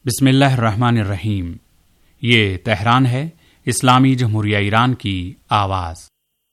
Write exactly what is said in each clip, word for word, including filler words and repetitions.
बिस्मिल्लाहिर्रहमानिर्रहीम। ये तेहरान है, इस्लामी जमहूरिया ईरान की आवाज़।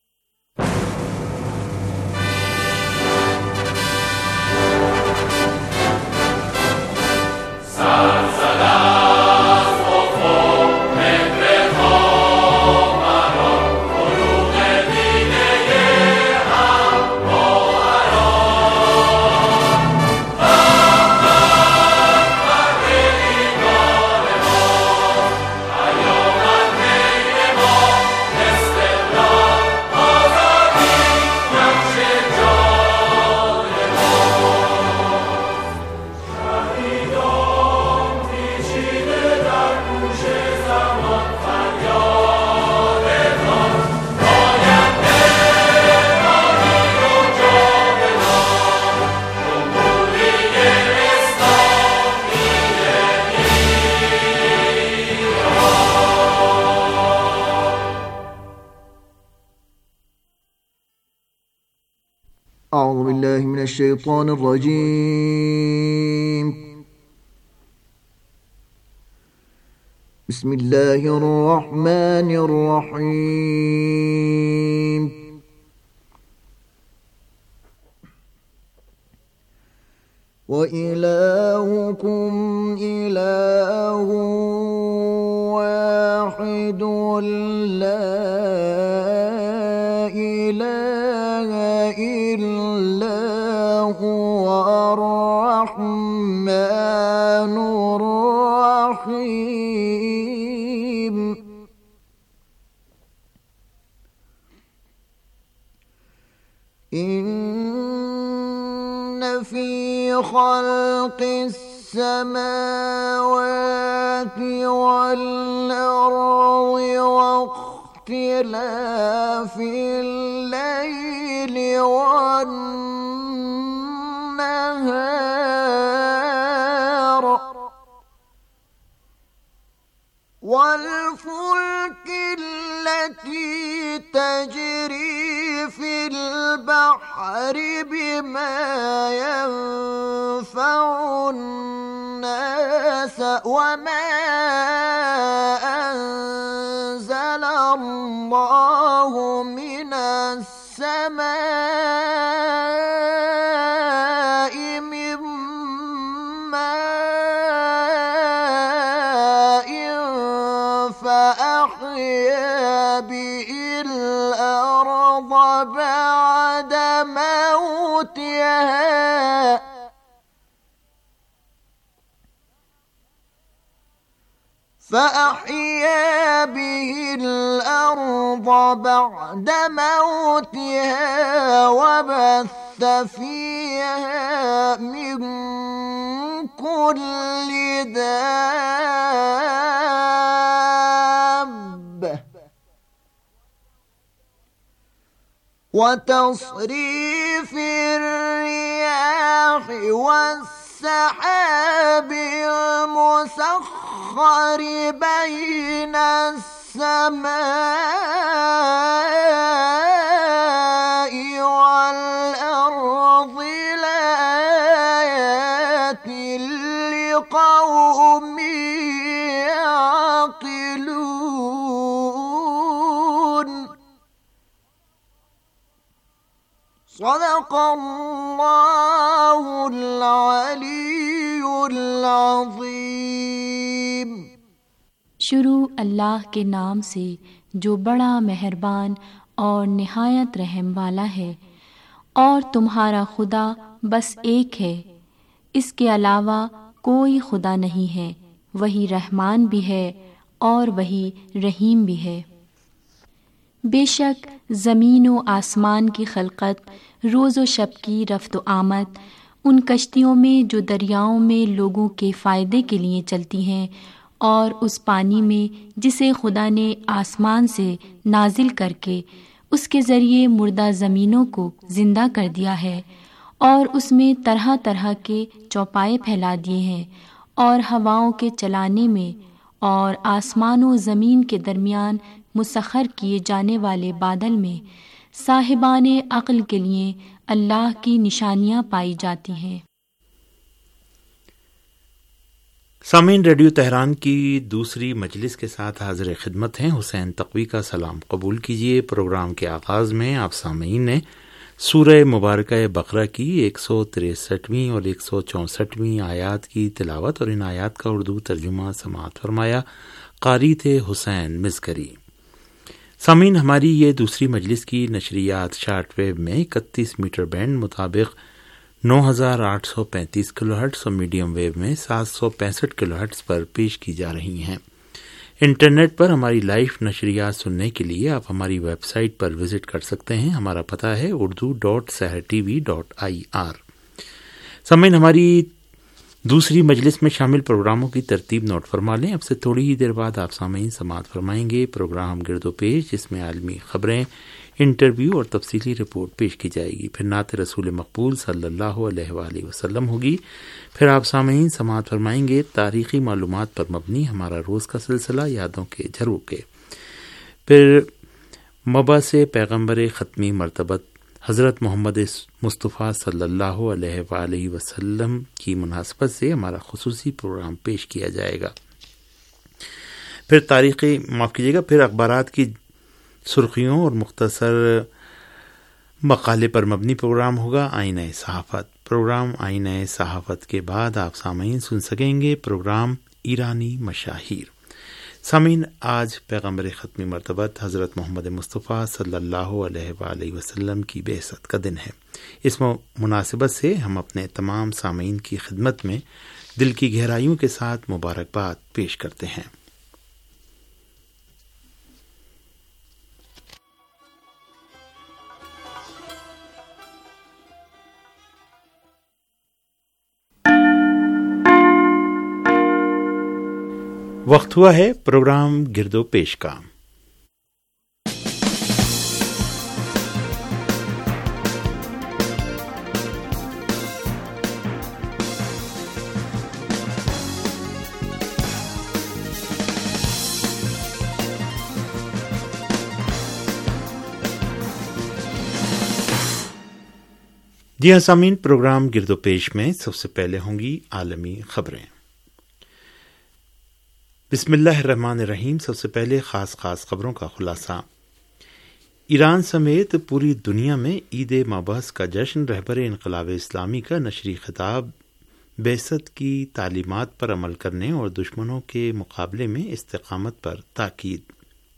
أعوذ بالله من الشيطان الرجيم. بسم الله الرحمن الرحيم. وإلهكم إله واحد لا إله إلا هو الرحمن الرحيم. إن في خلق السماوات والأرض واختلاف الليل والنهار والفلك التي تجري في البحر بما ينفع الناس وما أنزل الله من السماء من ماء فأحيا به الأرض بعد موتها فأحيا به الأرض بعد موتها وبث فيها من كل دابة وتصريف الرياح والسحاب المسخر بين السماء والأرض لآيات لقوم يعقلون. صدق الله العلي العظيم. शुरू अल्लाह के नाम से जो बड़ा मेहरबान और निहायत रहम वाला है। और तुम्हारा खुदा बस एक है, इसके अलावा कोई खुदा नहीं है। वही रहमान भी है और वही रहीम भी है। बेशक ज़मीन व आसमान की खलकत, रोज़ व शब की रफ्त व आमद, उन कश्तियों में जो दरियाओं में लोगों के फ़ायदे के लिए चलती हैं, और उस पानी में जिसे खुदा ने आसमान से नाजिल करके उसके ज़रिए मुर्दा ज़मीनों को ज़िंदा कर दिया है, और उसमें तरह तरह के चौपाए फैला दिए हैं, और हवाओं के चलाने में और आसमान व ज़मीन के दरमियान मुसख्खर किए जाने वाले बादल में साहिबाने अक्ल के लिए अल्लाह की निशानियाँ पाई जाती हैं। سامعین، ریڈیو تہران کی دوسری مجلس کے ساتھ حاضر خدمت ہیں حسین تقوی کا سلام قبول کیجیے۔ پروگرام کے آغاز میں آپ سامعین نے سورہ مبارکہ بقرہ کی ایک سو تریسٹھویں اور ایک سو چونسٹھویں آیات کی تلاوت اور ان آیات کا اردو ترجمہ سماعت فرمایا۔ قاری تھے حسین مزکری۔ سامعین، ہماری یہ دوسری مجلس کی نشریات شارٹ ویو میں اکتیس میٹر بینڈ مطابق نو ہزار آٹھ سو پینتیس کلو ہرٹز اور میڈیم ویو میں سات سو پینسٹھ کلو ہرٹز پر پیش کی جا رہی ہیں۔ انٹرنیٹ پر ہماری لائیو نشریات سننے کے لیے آپ ہماری ویب سائٹ پر وزٹ کر سکتے ہیں۔ ہمارا پتہ ہے Urdu dot Sahar T V dot I R. سامعین، ہماری دوسری مجلس میں شامل پروگراموں کی ترتیب نوٹ فرما لیں۔ اب سے تھوڑی ہی دیر بعد آپ سامعین سماعت فرمائیں گے پروگرام گرد و پیش، جس میں عالمی خبریں، انٹرویو اور تفصیلی رپورٹ پیش کی جائے گی۔ پھر نعت رسول مقبول صلی اللہ علیہ وآلہ وسلم ہوگی۔ پھر آپ سامعین سماعت فرمائیں گے تاریخی معلومات پر مبنی ہمارا روز کا سلسلہ یادوں کے جھروکے۔ پھر مبعث پیغمبر ختمی مرتبت حضرت محمد مصطفیٰ صلی اللہ علیہ وآلہ وسلم کی مناسبت سے ہمارا خصوصی پروگرام پیش کیا جائے گا۔ پھر تاریخی معاف کیجیے گا پھر اخبارات کی سرخیوں اور مختصر مقالے پر مبنی پروگرام ہوگا آئینہ صحافت۔ پروگرام آئینہ صحافت کے بعد آپ سامعین سن سکیں گے پروگرام ایرانی مشاہیر۔ سامعین، آج پیغمبر ختمی مرتبت حضرت محمد مصطفیٰ صلی اللہ علیہ وآلہ وسلم کی بعثت کا دن ہے۔ اس مناسبت سے ہم اپنے تمام سامعین کی خدمت میں دل کی گہرائیوں کے ساتھ مبارکباد پیش کرتے ہیں۔ وقت ہوا ہے پروگرام گرد و پیش کا۔ جی ہاں سامعین، پروگرام گرد و پیش میں سب سے پہلے ہوں گی عالمی خبریں۔ بسم اللہ الرحمن الرحیم۔ سب سے پہلے خاص خاص خبروں کا خلاصہ۔ ایران سمیت پوری دنیا میں عید مبعث کا جشن، رہبر انقلاب اسلامی کا نشری خطاب، بعثت کی تعلیمات پر عمل کرنے اور دشمنوں کے مقابلے میں استقامت پر تاکید۔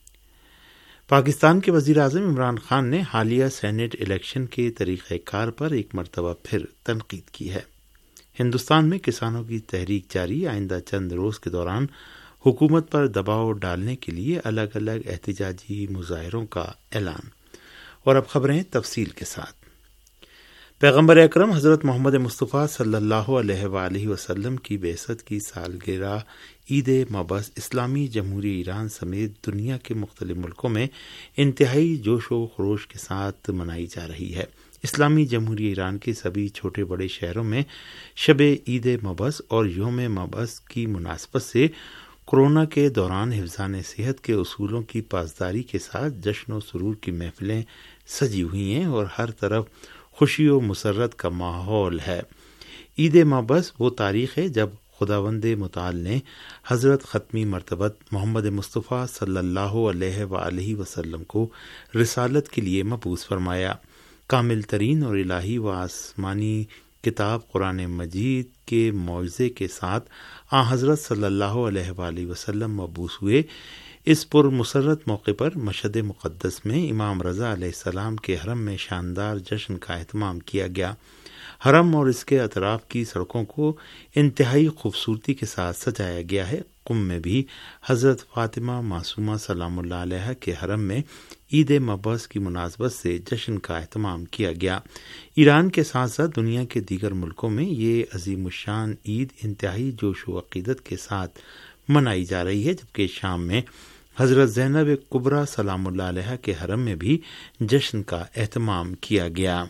پاکستان کے وزیر اعظم عمران خان نے حالیہ سینیٹ الیکشن کے طریقہ کار پر ایک مرتبہ پھر تنقید کی ہے۔ ہندوستان میں کسانوں کی تحریک جاری، آئندہ چند روز کے دوران حکومت پر دباؤ ڈالنے کے لیے الگ الگ احتجاجی مظاہروں کا اعلان۔ اور اب خبریں تفصیل کے ساتھ۔ پیغمبر اکرم حضرت محمد مصطفیٰ صلی اللہ علیہ وآلہ وسلم کی بعثت کی سالگرہ عید مبعث اسلامی جمہوریہ ایران سمیت دنیا کے مختلف ملکوں میں انتہائی جوش و خروش کے ساتھ منائی جا رہی ہے۔ اسلامی جمہوریہ ایران کے سبھی چھوٹے بڑے شہروں میں شب عید مبعث اور یوم مبعث کی مناسبت سے کورونا کے دوران حفظان صحت کے اصولوں کی پاسداری کے ساتھ جشن و سرور کی محفلیں سجی ہوئی ہیں اور ہر طرف خوشی و مسرت کا ماحول ہے۔ عید مبعث وہ تاریخ ہے جب خداوند متعال نے حضرت ختمی مرتبت محمد مصطفیٰ صلی اللہ علیہ وآلہ وسلم کو رسالت کے لیے مبعوث فرمایا۔ کامل ترین اور الہی و آسمانی کتاب قرآن مجید کے معجزے کے ساتھ آن حضرت صلی اللہ علیہ وآلہ وسلم مبعوث ہوئے۔ اس پر مسرت موقع پر مشہد مقدس میں امام رضا علیہ السلام کے حرم میں شاندار جشن کا اہتمام کیا گیا۔ حرم اور اس کے اطراف کی سڑکوں کو انتہائی خوبصورتی کے ساتھ سجایا گیا ہے۔ قم میں بھی حضرت فاطمہ معصومہ سلام اللہ علیہ کے حرم میں عید مبعث کی مناسبت سے جشن کا اہتمام کیا گیا۔ ایران کے ساتھ ساتھ دنیا کے دیگر ملکوں میں یہ عظیم الشان عید انتہائی جوش و عقیدت کے ساتھ منائی جا رہی ہے، جبکہ شام میں حضرت زینب کبریٰ سلام اللہ علیہ کے حرم میں بھی جشن کا اہتمام کیا گیا۔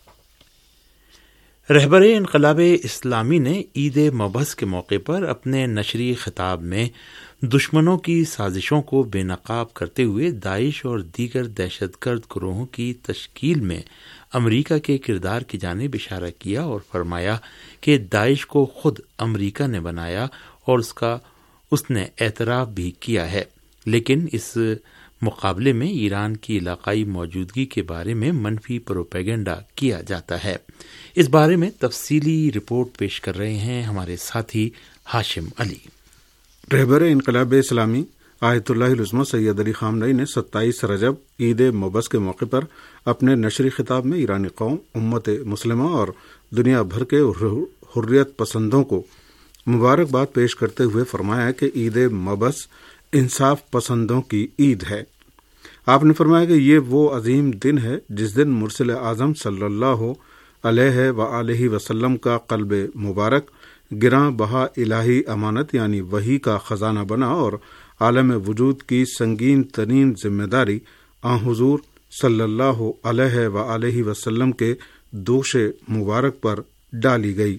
رہبر انقلاب اسلامی نے عید مبعث کے موقع پر اپنے نشری خطاب میں دشمنوں کی سازشوں کو بے نقاب کرتے ہوئے داعش اور دیگر دہشت گرد گروہوں کی تشکیل میں امریکہ کے کردار کی جانب اشارہ کیا اور فرمایا کہ داعش کو خود امریکہ نے بنایا اور اس کا اس نے اعتراف بھی کیا ہے، لیکن اس مقابلے میں ایران کی علاقائی موجودگی کے بارے میں منفی پروپیگنڈا کیا جاتا ہے۔ اس بارے میں تفصیلی رپورٹ پیش کر رہے ہیں ہمارے ساتھی ہاشم علی۔ رہبر انقلاب اسلامی آیت اللہ العظمہ سید علی خامنئی نے ستائیس رجب عید مبعث کے موقع پر اپنے نشری خطاب میں ایرانی قوم، امت مسلمہ اور دنیا بھر کے حریت پسندوں کو مبارکباد پیش کرتے ہوئے فرمایا کہ عید مبعث انصاف پسندوں کی عید ہے۔ آپ نے فرمایا کہ یہ وہ عظیم دن ہے جس دن مرسل اعظم صلی اللہ علیہ وآلہ وسلم کا قلب مبارک گراں بہا الہی امانت یعنی وحی کا خزانہ بنا اور عالم وجود کی سنگین ترین ذمہ داری آن حضور صلی اللہ علیہ وآلہ وسلم کے دوش مبارک پر ڈالی گئی۔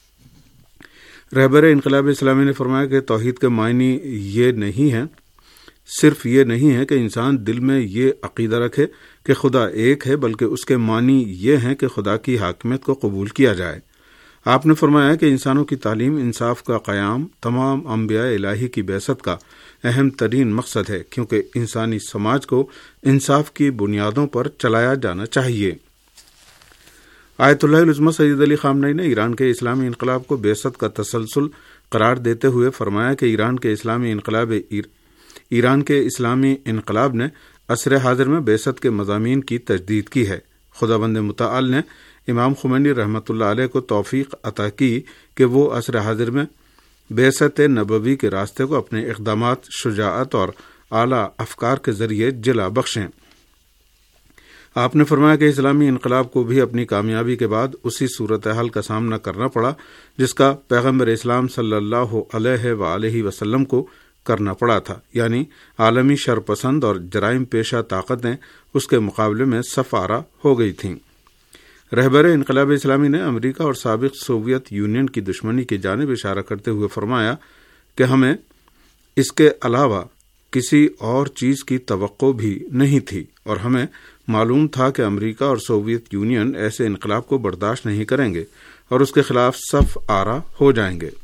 رہبر انقلاب اسلامی نے فرمایا کہ توحید کے معنی یہ نہیں ہے، صرف یہ نہیں ہے کہ انسان دل میں یہ عقیدہ رکھے کہ خدا ایک ہے، بلکہ اس کے معنی یہ ہیں کہ خدا کی حاکمیت کو قبول کیا جائے۔ آپ نے فرمایا کہ انسانوں کی تعلیم، انصاف کا قیام تمام انبیاء الہی کی بعثت کا اہم ترین مقصد ہے، کیونکہ انسانی سماج کو انصاف کی بنیادوں پر چلایا جانا چاہیے۔ آیت اللہ العظمہ سید علی خامنئی نے ایران کے اسلامی انقلاب کو بعثت کا تسلسل قرار دیتے ہوئے فرمایا کہ ایران کے اسلامی انقلاب ایران کے اسلامی انقلاب نے عصر حاضر میں بعثت کے مضامین کی تجدید کی ہے۔ خداوند متعال نے امام خمینی رحمۃ اللہ علیہ کو توفیق عطا کی کہ وہ عصر حاضر میں بعثت نبوی کے راستے کو اپنے اقدامات، شجاعت اور اعلیٰ افکار کے ذریعے جلا بخشیں۔ آپ نے فرمایا کہ اسلامی انقلاب کو بھی اپنی کامیابی کے بعد اسی صورتحال کا سامنا کرنا پڑا جس کا پیغمبر اسلام صلی اللہ علیہ وآلہ وسلم کو کرنا پڑا تھا، یعنی عالمی شرپسند اور جرائم پیشہ طاقتیں اس کے مقابلے میں صف آرا ہو گئی تھیں۔ رہبر انقلاب اسلامی نے امریکہ اور سابق سوویت یونین کی دشمنی کی جانب اشارہ کرتے ہوئے فرمایا کہ ہمیں اس کے علاوہ کسی اور چیز کی توقع بھی نہیں تھی اور ہمیں معلوم تھا کہ امریکہ اور سوویت یونین ایسے انقلاب کو برداشت نہیں کریں گے اور اس کے خلاف صف آرا ہو جائیں گے۔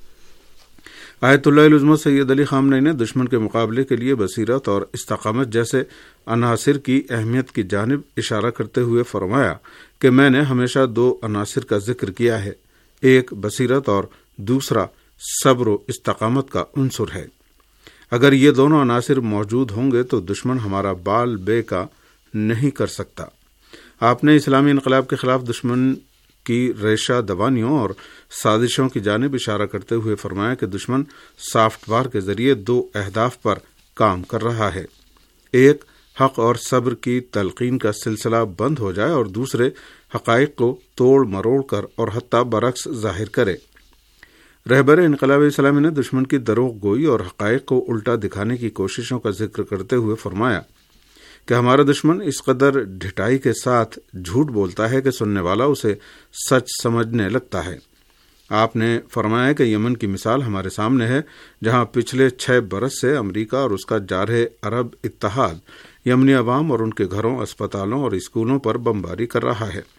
آیت اللہ العظمہ سید علی خامنئی نے دشمن کے مقابلے کے لیے بصیرت اور استقامت جیسے عناصر کی اہمیت کی جانب اشارہ کرتے ہوئے فرمایا کہ میں نے ہمیشہ دو عناصر کا ذکر کیا ہے، ایک بصیرت اور دوسرا صبر و استقامت کا عنصر ہے۔ اگر یہ دونوں عناصر موجود ہوں گے تو دشمن ہمارا بال بے کا نہیں کر سکتا۔ آپ نے اسلامی انقلاب کے خلاف دشمن کی ریشہ دوانیوں اور سازشوں کی جانب اشارہ کرتے ہوئے فرمایا کہ دشمن سافٹ وار کے ذریعے دو اہداف پر کام کر رہا ہے، ایک حق اور صبر کی تلقین کا سلسلہ بند ہو جائے اور دوسرے حقائق کو توڑ مروڑ کر اور حتیٰ برعکس ظاہر کرے۔ رہبر انقلاب اسلامی نے دشمن کی دروغ گوئی اور حقائق کو الٹا دکھانے کی کوششوں کا ذکر کرتے ہوئے فرمایا کہ ہمارا دشمن اس قدر ڈھٹائی کے ساتھ جھوٹ بولتا ہے کہ سننے والا اسے سچ سمجھنے لگتا ہے۔ آپ نے فرمایا کہ یمن کی مثال ہمارے سامنے ہے، جہاں پچھلے چھ برس سے امریکہ اور اس کا جارح عرب اتحاد یمنی عوام اور ان کے گھروں، اسپتالوں اور اسکولوں پر بمباری کر رہا ہے۔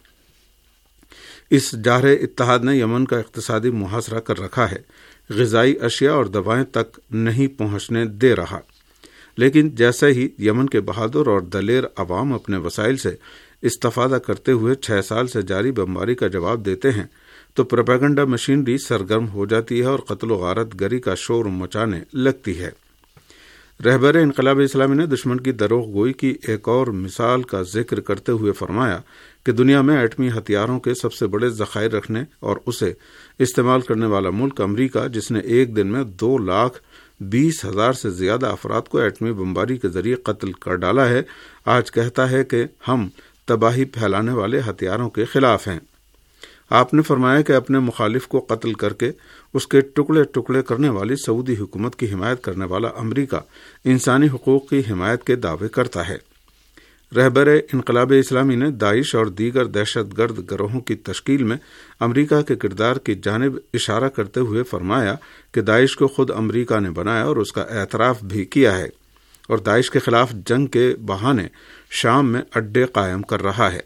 اس جارح اتحاد نے یمن کا اقتصادی محاصرہ کر رکھا ہے، غذائی اشیاء اور دوائیں تک نہیں پہنچنے دے رہا، لیکن جیسے ہی یمن کے بہادر اور دلیر عوام اپنے وسائل سے استفادہ کرتے ہوئے چھ سال سے جاری بمباری کا جواب دیتے ہیں تو پروپیگنڈا مشینری سرگرم ہو جاتی ہے اور قتل و غارت گری کا شور مچانے لگتی ہے۔ رہبر انقلاب اسلامی نے دشمن کی دروغ گوئی کی ایک اور مثال کا ذکر کرتے ہوئے فرمایا کہ دنیا میں ایٹمی ہتھیاروں کے سب سے بڑے ذخائر رکھنے اور اسے استعمال کرنے والا ملک امریکہ، جس نے ایک دن میں دو لاکھ بیس ہزار سے زیادہ افراد کو ایٹمی بمباری کے ذریعے قتل کر ڈالا ہے، آج کہتا ہے کہ ہم تباہی پھیلانے والے ہتھیاروں کے خلاف ہیں۔ آپ نے فرمایا کہ اپنے مخالف کو قتل کر کے اس کے ٹکڑے ٹکڑے کرنے والی سعودی حکومت کی حمایت کرنے والا امریکہ انسانی حقوق کی حمایت کے دعوے کرتا ہے۔ رہبر انقلاب اسلامی نے داعش اور دیگر دہشت گرد گروہوں کی تشکیل میں امریکہ کے کردار کی جانب اشارہ کرتے ہوئے فرمایا کہ داعش کو خود امریکہ نے بنایا اور اس کا اعتراف بھی کیا ہے اور داعش کے خلاف جنگ کے بہانے شام میں اڈے قائم کر رہا ہے۔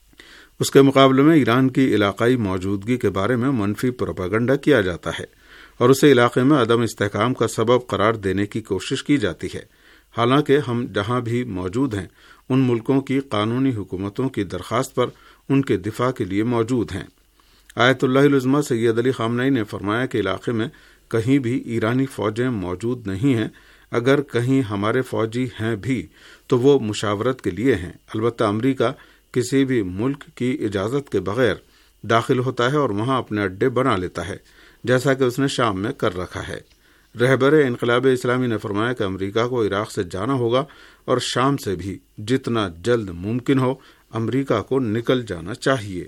اس کے مقابلے میں ایران کی علاقائی موجودگی کے بارے میں منفی پروپیگنڈا کیا جاتا ہے اور اسے علاقے میں عدم استحکام کا سبب قرار دینے کی کوشش کی جاتی ہے، حالانکہ ہم جہاں بھی موجود ہیں ان ملکوں کی قانونی حکومتوں کی درخواست پر ان کے دفاع کے لیے موجود ہیں۔ آیت اللہ العظمیٰ سید علی خامنئی نے فرمایا کہ علاقے میں کہیں بھی ایرانی فوجیں موجود نہیں ہیں، اگر کہیں ہمارے فوجی ہیں بھی تو وہ مشاورت کے لیے ہیں، البتہ امریکہ کسی بھی ملک کی اجازت کے بغیر داخل ہوتا ہے اور وہاں اپنے اڈے بنا لیتا ہے، جیسا کہ اس نے شام میں کر رکھا ہے۔ رہبر انقلاب اسلامی نے فرمایا کہ امریکہ کو عراق سے جانا ہوگا اور شام سے بھی جتنا جلد ممکن ہو امریکہ کو نکل جانا چاہیے۔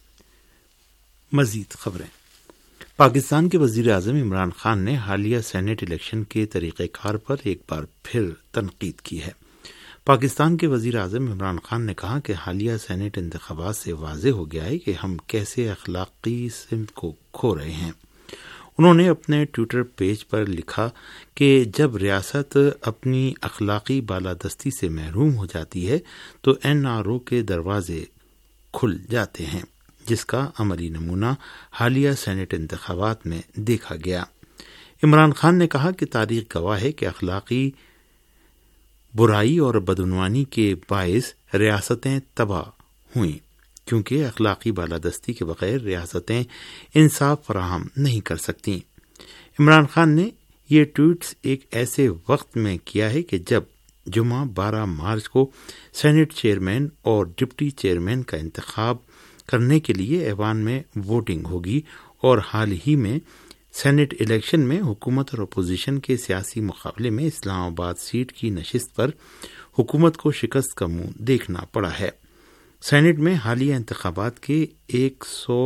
مزید خبریں۔ پاکستان کے وزیر اعظم عمران خان نے حالیہ سینیٹ الیکشن کے طریقہ کار پر ایک بار پھر تنقید کی ہے۔ پاکستان کے وزیر اعظم عمران خان نے کہا کہ حالیہ سینیٹ انتخابات سے واضح ہو گیا ہے کہ ہم کیسے اخلاقی سمت کو کھو رہے ہیں۔ انہوں نے اپنے ٹویٹر پیج پر لکھا کہ جب ریاست اپنی اخلاقی بالادستی سے محروم ہو جاتی ہے تو این آر او کے دروازے کھل جاتے ہیں، جس کا عملی نمونہ حالیہ سینیٹ انتخابات میں دیکھا گیا۔ عمران خان نے کہا کہ تاریخ گواہ ہے کہ اخلاقی برائی اور بدعنوانی کے باعث ریاستیں تباہ ہوئیں، کیونکہ اخلاقی بالادستی کے بغیر ریاستیں انصاف فراہم نہیں کر سکتیں۔ عمران خان نے یہ ٹویٹس ایک ایسے وقت میں کیا ہے کہ جب جمعہ بارہ مارچ کو سینیٹ چیئرمین اور ڈپٹی چیئرمین کا انتخاب کرنے کے لیے ایوان میں ووٹنگ ہوگی، اور حال ہی میں سینیٹ الیکشن میں حکومت اور اپوزیشن کے سیاسی مقابلے میں اسلام آباد سیٹ کی نشست پر حکومت کو شکست کا منہ دیکھنا پڑا ہے۔ سینیٹ میں حالیہ انتخابات کے ایک سو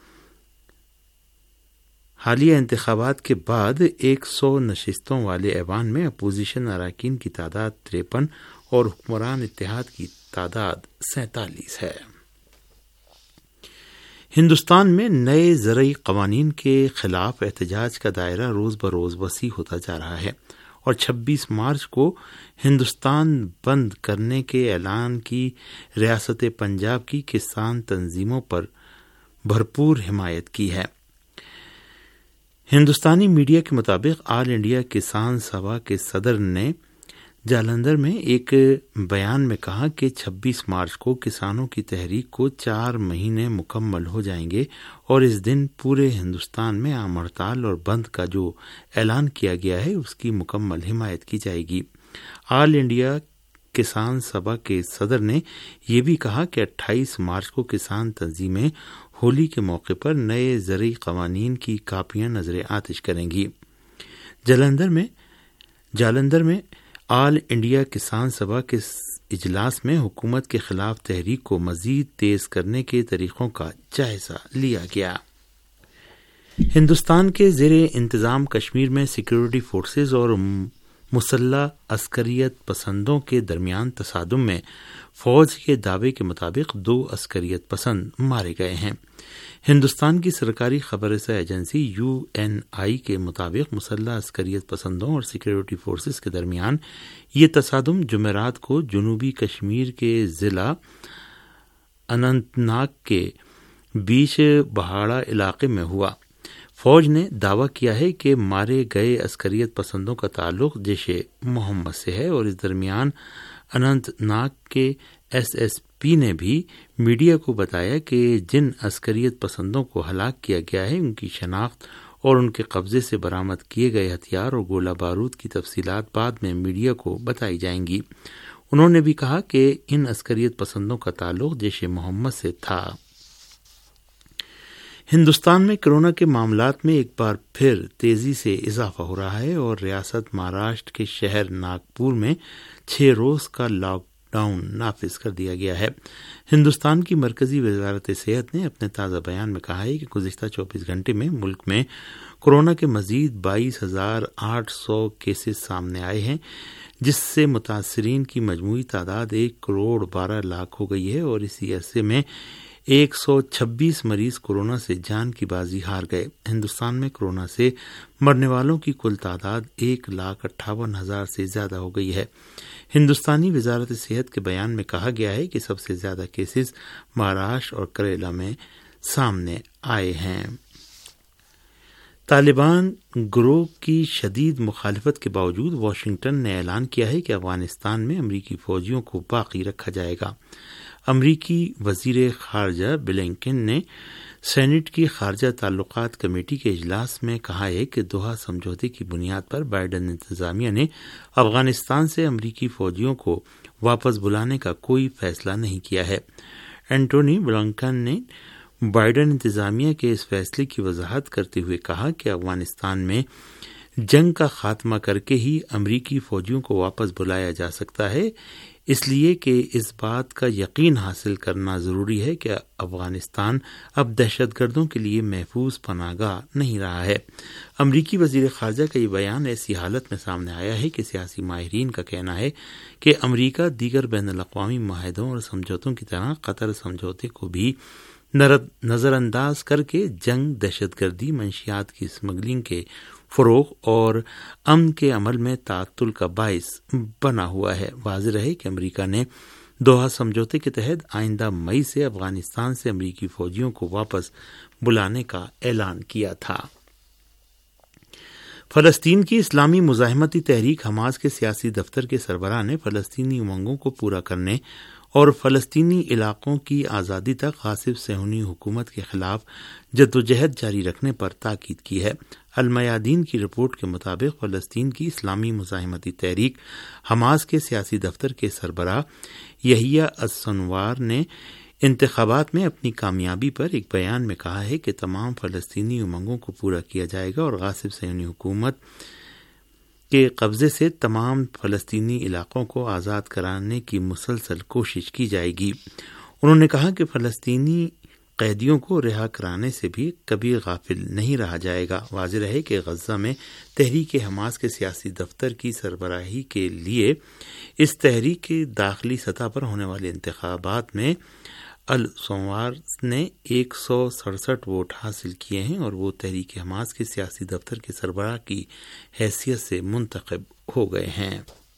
حالیہ انتخابات کے بعد ایک سو نشستوں والے ایوان میں اپوزیشن اراکین کی تعداد تریپن اور حکمران اتحاد کی تعداد سینتالیس ہے۔ ہندوستان میں نئے زرعی قوانین کے خلاف احتجاج کا دائرہ روز بروز وسیع ہوتا جا رہا ہے، اور چھبیس مارچ کو ہندوستان بند کرنے کے اعلان کی ریاست پنجاب کی کسان تنظیموں پر بھرپور حمایت کی ہے۔ ہندوستانی میڈیا کے مطابق آل انڈیا کسان سبھا کے صدر نے جالندھر میں ایک بیان میں کہا کہ چھبیس مارچ کو کسانوں کی تحریک کو چار مہینے مکمل ہو جائیں گے، اور اس دن پورے ہندوستان میں عام ہڑتال اور بند کا جو اعلان کیا گیا ہے اس کی مکمل حمایت کی جائے گی۔ آل انڈیا کسان سبھا کے صدر نے یہ بھی کہا کہ اٹھائیس مارچ کو کسان تنظیمیں ہولی کے موقع پر نئے زرعی قوانین کی کاپیاں نظر آتش کریں گی۔ جالندھر میں جالندھر میں آل انڈیا کسان سبھا کے اجلاس میں حکومت کے خلاف تحریک کو مزید تیز کرنے کے طریقوں کا جائزہ لیا گیا۔ ہندوستان کے زیر انتظام کشمیر میں سیکورٹی فورسز اور مسلح عسکریت پسندوں کے درمیان تصادم میں فوج کے دعوے کے مطابق دو عسکریت پسند مارے گئے ہیں۔ ہندوستان کی سرکاری خبر رساں ایجنسی یو این آئی کے مطابق مسلح عسکریت پسندوں اور سیکورٹی فورسز کے درمیان یہ تصادم جمعرات کو جنوبی کشمیر کے ضلع اننت ناگ کے بیچ بہاڑا علاقے میں ہوا۔ فوج نے دعویٰ کیا ہے کہ مارے گئے عسکریت پسندوں کا تعلق جیش محمد سے ہے، اور اس درمیان اننت ناگ کے ایس ایس پی نے بھی میڈیا کو بتایا کہ جن عسکریت پسندوں کو ہلاک کیا گیا ہے ان کی شناخت اور ان کے قبضے سے برآمد کیے گئے ہتھیار اور گولہ بارود کی تفصیلات بعد میں میڈیا کو بتائی جائیں گی۔ انہوں نے بھی کہا کہ ان عسکریت پسندوں کا تعلق جیش محمد سے تھا۔ ہندوستان میں کورونا کے معاملات میں ایک بار پھر تیزی سے اضافہ ہو رہا ہے، اور ریاست مہاراشٹر کے شہر ناگپور میں چھ روز کا لاک ڈاؤن نافذ کر دیا گیا ہے۔ ہندوستان کی مرکزی وزارت صحت نے اپنے تازہ بیان میں کہا ہے کہ گزشتہ چوبیس گھنٹے میں ملک میں کورونا کے مزید بائیس ہزار آٹھ سو کیسز سامنے آئے ہیں، جس سے متاثرین کی مجموعی تعداد ایک کروڑ بارہ لاکھ ہو گئی ہے، اور اسی عرصے میں ایک سو چھبیس مریض کورونا سے جان کی بازی ہار گئے۔ ہندوستان میں کورونا سے مرنے والوں کی کل تعداد ایک لاکھ اٹھاون ہزار سے زیادہ ہو گئی ہے۔ ہندوستانی وزارت صحت کے بیان میں کہا گیا ہے کہ سب سے زیادہ کیسز مہاراشٹر اور کیرالہ میں سامنے آئے ہیں۔ طالبان گروہ کی شدید مخالفت کے باوجود واشنگٹن نے اعلان کیا ہے کہ افغانستان میں امریکی فوجیوں کو باقی رکھا جائے گا۔ امریکی وزیر خارجہ بلنکن نے سینٹ کی خارجہ تعلقات کمیٹی کے اجلاس میں کہا ہے کہ دوحہ سمجھوتے کی بنیاد پر بائیڈن انتظامیہ نے افغانستان سے امریکی فوجیوں کو واپس بلانے کا کوئی فیصلہ نہیں کیا ہے۔ اینٹونی بلنکن نے بائیڈن انتظامیہ کے اس فیصلے کی وضاحت کرتے ہوئے کہا کہ افغانستان میں جنگ کا خاتمہ کر کے ہی امریکی فوجیوں کو واپس بلایا جا سکتا ہے، اس لیے کہ اس بات کا یقین حاصل کرنا ضروری ہے کہ افغانستان اب دہشت گردوں کے لیے محفوظ پناہ گاہ نہیں رہا ہے۔ امریکی وزیر خارجہ کا یہ بیان ایسی حالت میں سامنے آیا ہے کہ سیاسی ماہرین کا کہنا ہے کہ امریکہ دیگر بین الاقوامی معاہدوں اور سمجھوتوں کی طرح قطر سمجھوتے کو بھی نظر انداز کر کے جنگ، دہشت گردی، منشیات کی اسمگلنگ کے فروغ اور امن کے عمل میں تعطل کا باعث بنا ہوا ہے۔ واضح رہے کہ امریکہ نے دوحہ سمجھوتے کے تحت آئندہ مئی سے افغانستان سے امریکی فوجیوں کو واپس بلانے کا اعلان کیا تھا۔ فلسطین کی اسلامی مزاحمتی تحریک حماس کے سیاسی دفتر کے سربراہ نے فلسطینی امنگوں کو پورا کرنے اور فلسطینی علاقوں کی آزادی تک غاصب صہیونی حکومت کے خلاف جدوجہد جاری رکھنے پر تاکید کی ہے۔ المیادین کی رپورٹ کے مطابق فلسطین کی اسلامی مزاحمتی تحریک حماس کے سیاسی دفتر کے سربراہ یحییٰ السنوار نے انتخابات میں اپنی کامیابی پر ایک بیان میں کہا ہے کہ تمام فلسطینی امنگوں کو پورا کیا جائے گا اور غاصب صہیونی حکومت کے قبضے سے تمام فلسطینی علاقوں کو آزاد کرانے کی مسلسل کوشش کی جائے گی۔ انہوں نے کہا کہ فلسطینی قیدیوں کو رہا کرانے سے بھی کبھی غافل نہیں رہا جائے گا۔ واضح رہے کہ غزہ میں تحریک حماس کے سیاسی دفتر کی سربراہی کے لیے اس تحریک کی داخلی سطح پر ہونے والے انتخابات میں السنوار نے ایک سو سڑسٹھ ووٹ حاصل کیے ہیں اور وہ تحریک حماس کے سیاسی دفتر کے سربراہ کی حیثیت سے منتخب ہو گئے ہیں۔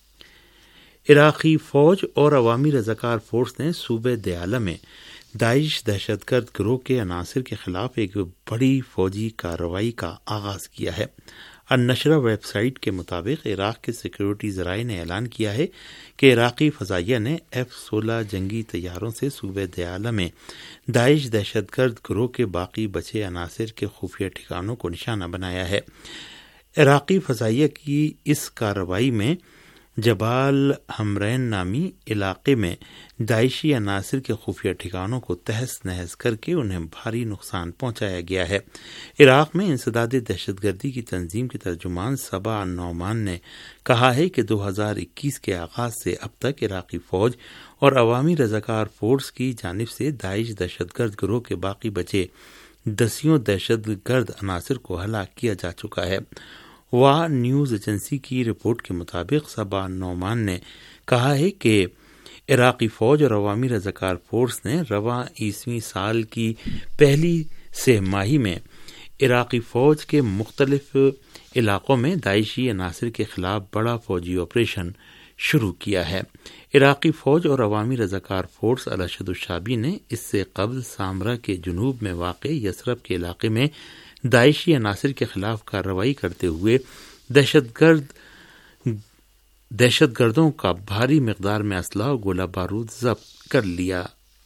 عراقی فوج اور عوامی رضاکار فورس نے صوبہ دیالہ میں داعش دہشت گرد گروہ کے عناصر کے خلاف ایک بڑی فوجی کارروائی کا آغاز کیا ہے۔ النشرہ ویب سائٹ کے مطابق عراق کے سیکیورٹی ذرائع نے اعلان کیا ہے کہ عراقی فضائیہ نے ایف سولہ جنگی طیاروں سے صوبہ دیالہ میں داعش دہشت گرد گروہ کے باقی بچے عناصر کے خفیہ ٹھکانوں کو نشانہ بنایا ہے۔ عراقی فضائیہ کی اس کارروائی میں جبال حمرین نامی علاقے میں داعشی عناصر کے خفیہ ٹھکانوں کو تہس نہس کر کے انہیں بھاری نقصان پہنچایا گیا ہے۔ عراق میں انسداد دہشت گردی کی تنظیم کے ترجمان صبا النعمان نے کہا ہے کہ دو ہزار اکیس کے آغاز سے اب تک عراقی فوج اور عوامی رضاکار فورس کی جانب سے داعش دہشت گرد گروہ کے باقی بچے دسیوں دہشت گرد عناصر کو ہلاک کیا جا چکا ہے۔ وا نیوز ایجنسی کی رپورٹ کے مطابق صبا نعمان نے کہا ہے کہ عراقی فوج اور عوامی رضاکار فورس نے رواں عیسوی سال کی پہلی سہ ماہی میں عراقی فوج کے مختلف علاقوں میں داعشی عناصر کے خلاف بڑا فوجی آپریشن شروع کیا ہے۔ عراقی فوج اور عوامی رضاکار فورس الاشد الشعبی نے اس سے قبل سامرا کے جنوب میں واقع یثرب کے علاقے میں داعشی عناصر کے خلاف کارروائی کرتے ہوئے دہشت گرد دہشت گردوں کا بھاری مقدار میں اسلحہ اور گولہ بارود ضبط کر لیا۔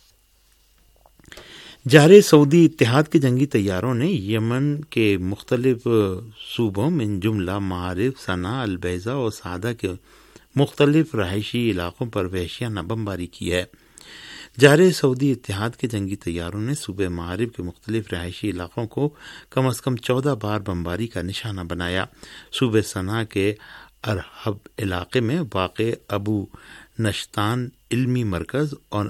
جارے سعودی اتحاد کے جنگی طیاروں نے یمن کے مختلف صوبوں من جملہ معارف، صنعاء، البیضہ اور سعدہ کے مختلف رہائشی علاقوں پر وحشیانہ بمباری کی ہے۔ جارے سعودی اتحاد کے جنگی طیاروں نے صوبہ معارف کے مختلف رہائشی علاقوں کو کم از کم چودہ بار بمباری کا نشانہ بنایا۔ صوبہ صنعاء کے ارحب علاقے میں واقع ابو نشتان علمی مرکز اور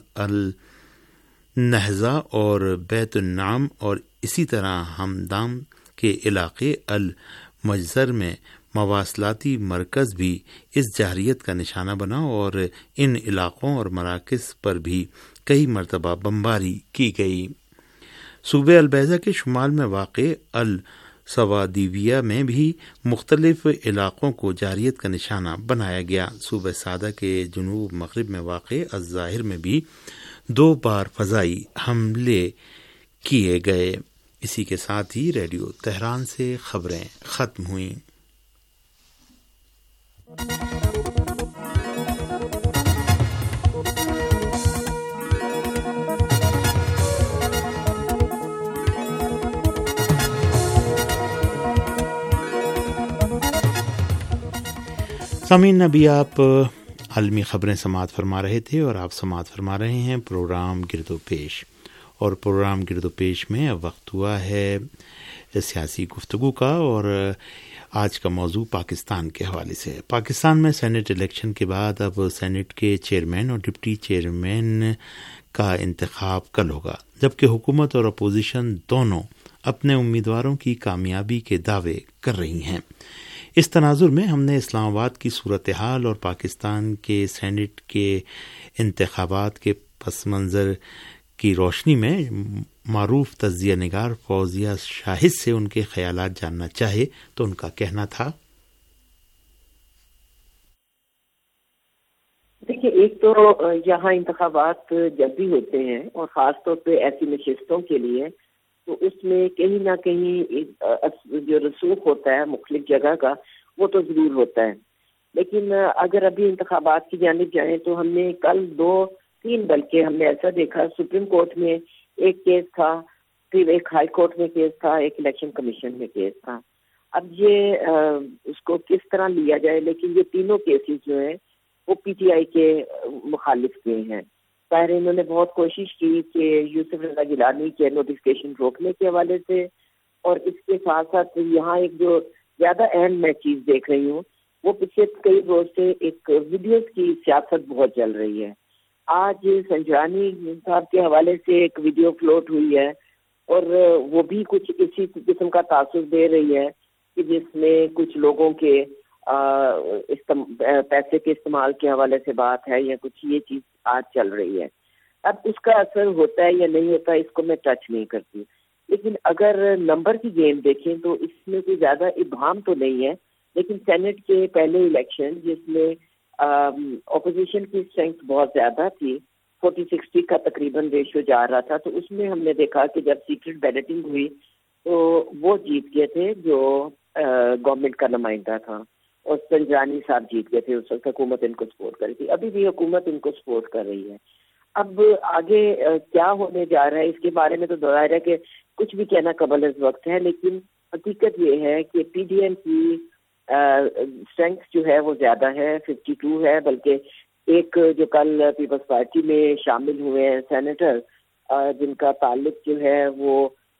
النہضہ اور بیت النعم اور اسی طرح ہمدان کے علاقے المجزر میں مواصلاتی مرکز بھی اس جارحیت کا نشانہ بنا اور ان علاقوں اور مراکز پر بھی کئی مرتبہ بمباری کی گئی۔ صوبہ البیضہ کے شمال میں واقع السوادیویہ میں بھی مختلف علاقوں کو جارحیت کا نشانہ بنایا گیا۔ صوبہ سعدہ کے جنوب مغرب میں واقع الظاہر میں بھی دو بار فضائی حملے کیے گئے۔ اسی کے ساتھ ہی ریڈیو تہران سے خبریں ختم ہوئیں۔ سامعین، ابھی آپ عالمی خبریں سماعت فرما رہے تھے اور آپ سماعت فرما رہے ہیں پروگرام گرد و پیش، اور پروگرام گرد و پیش میں اب وقت ہوا ہے سیاسی گفتگو کا، اور آج کا موضوع پاکستان کے حوالے سے ہے۔ پاکستان میں سینٹ الیکشن کے بعد اب سینٹ کے چیئرمین اور ڈپٹی چیئرمین کا انتخاب کل ہوگا، جبکہ حکومت اور اپوزیشن دونوں اپنے امیدواروں کی کامیابی کے دعوے کر رہی ہیں۔ اس تناظر میں ہم نے اسلام آباد کی صورتحال اور پاکستان کے سینٹ کے انتخابات کے پس منظر کی روشنی میں معروف تجزیہ نگار فوزیہ شاہد سے ان کے خیالات جاننا چاہے تو ان کا کہنا تھا۔ دیکھیے، ایک تو یہاں انتخابات جب بھی ہوتے ہیں اور خاص طور پہ ایسی نشستوں کے لیے، تو اس میں کہیں نہ کہیں جو رسوخ ہوتا ہے مختلف جگہ کا وہ تو ضرور ہوتا ہے، لیکن اگر ابھی انتخابات کی جانب جائیں تو ہم نے کل دو تین بلکہ ہم نے ایسا دیکھا، سپریم کورٹ میں ایک کیس تھا، پھر ایک ہائی کورٹ میں کیس تھا، ایک الیکشن کمیشن میں کیس تھا۔ اب یہ اس کو کس طرح لیا جائے، لیکن یہ تینوں کیسز جو ہیں وہ پی ٹی آئی کے مخالف کے ہیں۔ ظاہر انہوں نے بہت کوشش کی کہ یوسف رضا گیلانی کے نوٹیفکیشن روکنے کے حوالے سے، اور اس کے ساتھ ساتھ یہاں ایک جو زیادہ اہم میں چیز دیکھ رہی ہوں، وہ پچھلے کئی روز سے ایک ویڈیوز کی سیاست بہت چل رہی ہے۔ آج سنجرانی صاحب کے حوالے سے ایک ویڈیو فلوٹ ہوئی ہے، اور وہ بھی کچھ اسی قسم کا تاثر دے رہی ہے کہ جس میں کچھ لوگوں کے پیسے کے استعمال کے حوالے سے بات ہے، یا کچھ یہ چیز آج چل رہی ہے۔ اب اس کا اثر ہوتا ہے یا نہیں ہوتا اس کو میں ٹچ نہیں کرتی، لیکن اگر نمبر کی گیم دیکھیں تو اس میں کوئی زیادہ ابہام تو نہیں ہے، لیکن سینٹ کے پہلے الیکشن جس میں اپوزیشن کی اسٹرینتھ بہت زیادہ تھی، فورٹی سکسٹی کا تقریباً ریشو جا رہا تھا، تو اس میں ہم نے دیکھا کہ جب سیکرٹ بیلٹنگ ہوئی تو وہ جیت گئے تھے جو گورنمنٹ کا نمائندہ تھا، اور سنجرانی صاحب جیت گئے تھے۔ اس وقت حکومت ان کو سپورٹ کر رہی تھی، ابھی بھی حکومت ان کو سپورٹ کر رہی ہے۔ اب آگے کیا ہونے جا رہا ہے اس کے بارے میں تو ظاہر ہے کہ کچھ بھی کہنا قبل از وقت ہے، لیکن حقیقت یہ ہے کہ پی ڈی ایم کی اسٹرینتھ جو ہے وہ زیادہ ہے، ففٹی ٹو ہے، بلکہ ایک جو کل پیپلز پارٹی میں شامل ہوئے ہیں سینیٹر جن کا تعلق جو ہے وہ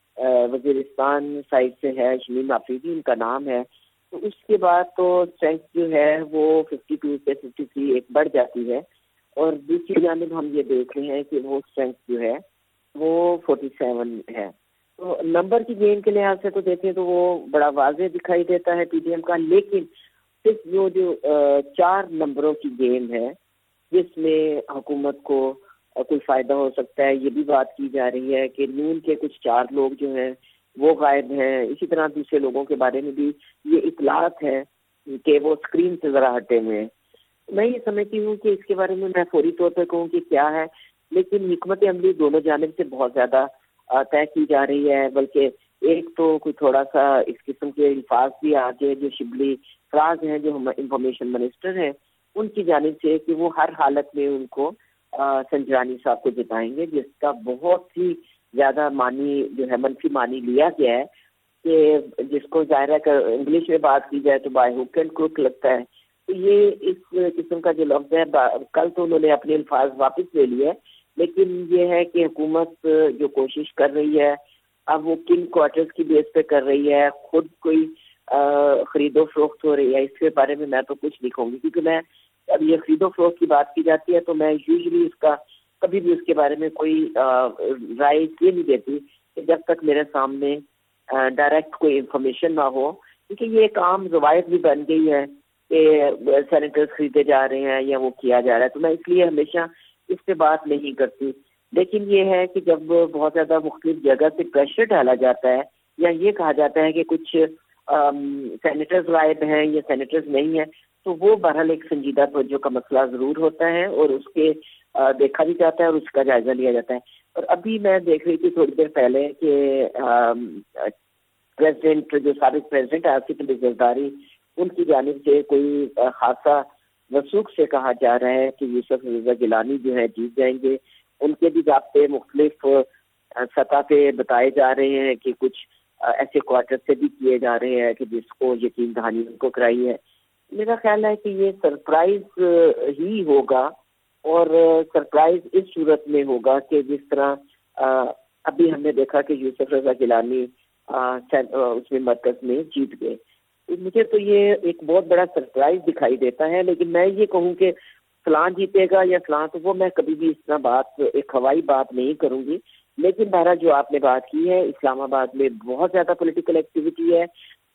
وزیرستان سائڈ سے ہے، شمیم آفریدی ان کا نام ہے، تو اس کے بعد تو اسٹرینتھ جو ہے وہ ففٹی ٹو سے ففٹی تھری ایک بڑھ جاتی ہے، اور دوسری جانب ہم یہ دیکھ رہے ہیں کہ وہ اسٹرینتھ جو ہے وہ فورٹی سیون ہے۔ تو نمبر کی گیم کے لحاظ سے تو دیکھیں تو وہ بڑا واضح دکھائی دیتا ہے پی ڈی ایم کا، لیکن صرف وہ جو چار نمبروں کی گیم ہے جس میں حکومت کو کوئی فائدہ ہو سکتا ہے، یہ بھی بات کی جا رہی ہے کہ نون کے کچھ چار لوگ جو ہیں وہ غائب ہیں، اسی طرح دوسرے لوگوں کے بارے میں بھی یہ اطلاعات ہے کہ وہ اسکرین سے ذرا ہٹے ہوئے ہیں۔ میں یہ سمجھتی ہوں کہ اس کے بارے میں میں فوری طور پر کہوں کہ کیا ہے، لیکن حکمت عملی دونوں جانب سے بہت زیادہ طے کی جا رہی ہے، بلکہ ایک تو کوئی تھوڑا سا اس قسم کے الفاظ بھی آگے جو شبلی فراز ہیں جو انفارمیشن منسٹر ہیں ان کی جانب سے کہ وہ ہر حالت میں ان کو سنجرانی صاحب کو جتائیں گے، جس کا بہت ہی زیادہ معنی جو ہے منفی معنی لیا گیا ہے، کہ جس کو ظاہر ہے کہ انگلش میں بات کی جائے تو بائی ہوک اینڈ کروک لگتا ہے۔ تو یہ اس قسم کا جو لفظ ہے، کل تو انہوں نے اپنے الفاظ واپس لے لیے، لیکن یہ ہے کہ حکومت جو کوشش کر رہی ہے اب وہ کنگ کوارٹرز کی بیس پہ کر رہی ہے، خود کوئی خرید و فروخت ہو رہی ہے، اس کے بارے میں میں تو کچھ نہیں کہوں گی، کیونکہ میں اب یہ خرید و فروخت کی بات کی جاتی ہے تو میں یوزلی اس کا کبھی بھی اس کے بارے میں کوئی رائے یہ نہیں دیتی کہ جب تک میرے سامنے ڈائریکٹ کوئی انفارمیشن نہ ہو، کیونکہ یہ ایک عام روایت بھی بن گئی ہے کہ سینیٹرز خریدے جا رہے ہیں یا وہ کیا جا رہا ہے، تو میں اس لیے ہمیشہ اس پہ بات نہیں کرتی۔ لیکن یہ ہے کہ جب بہت زیادہ مختلف جگہ سے پریشر ڈالا جاتا ہے یا یہ کہا جاتا ہے کہ کچھ سینیٹرز غائب ہیں یا سینیٹرز نہیں ہیں، تو وہ بہرحال ایک سنجیدہ توجہ کا مسئلہ ضرور ہوتا ہے، اور اس کے دیکھا بھی جاتا ہے اور اس کا جائزہ لیا جاتا ہے. اور ابھی میں دیکھ رہی تھی تھوڑی دیر پہلے کہ پریزیڈنٹ جو سابق پریزیڈنٹ آصف علی زرداری ان کی جانب سے کوئی خاصا وثوق سے کہا جا رہا ہے کہ یوسف رضا گیلانی جو ہے جیت جائیں گے. ان کے بھی ضابطے مختلف سطح پہ بتائے جا رہے ہیں کہ کچھ ایسے کوارٹر سے بھی کیے جا رہے ہیں کہ جس کو یقین دہانی ان کو کرائی ہے. میرا خیال ہے کہ یہ سرپرائز ہی ہوگا اور سرپرائز اس صورت میں ہوگا کہ جس طرح ابھی ہم نے دیکھا کہ یوسف رضا گیلانی اس میں مرکز میں جیت گئے. مجھے تو یہ ایک بہت بڑا سرپرائز دکھائی دیتا ہے. لیکن میں یہ کہوں کہ فلاں جیتے گا یا فلاں, تو وہ میں کبھی بھی اس طرح بات ایک ہوائی بات نہیں کروں گی. لیکن بہرحال جو آپ نے بات کی ہے, اسلام آباد میں بہت زیادہ پولیٹیکل ایکٹیویٹی ہے.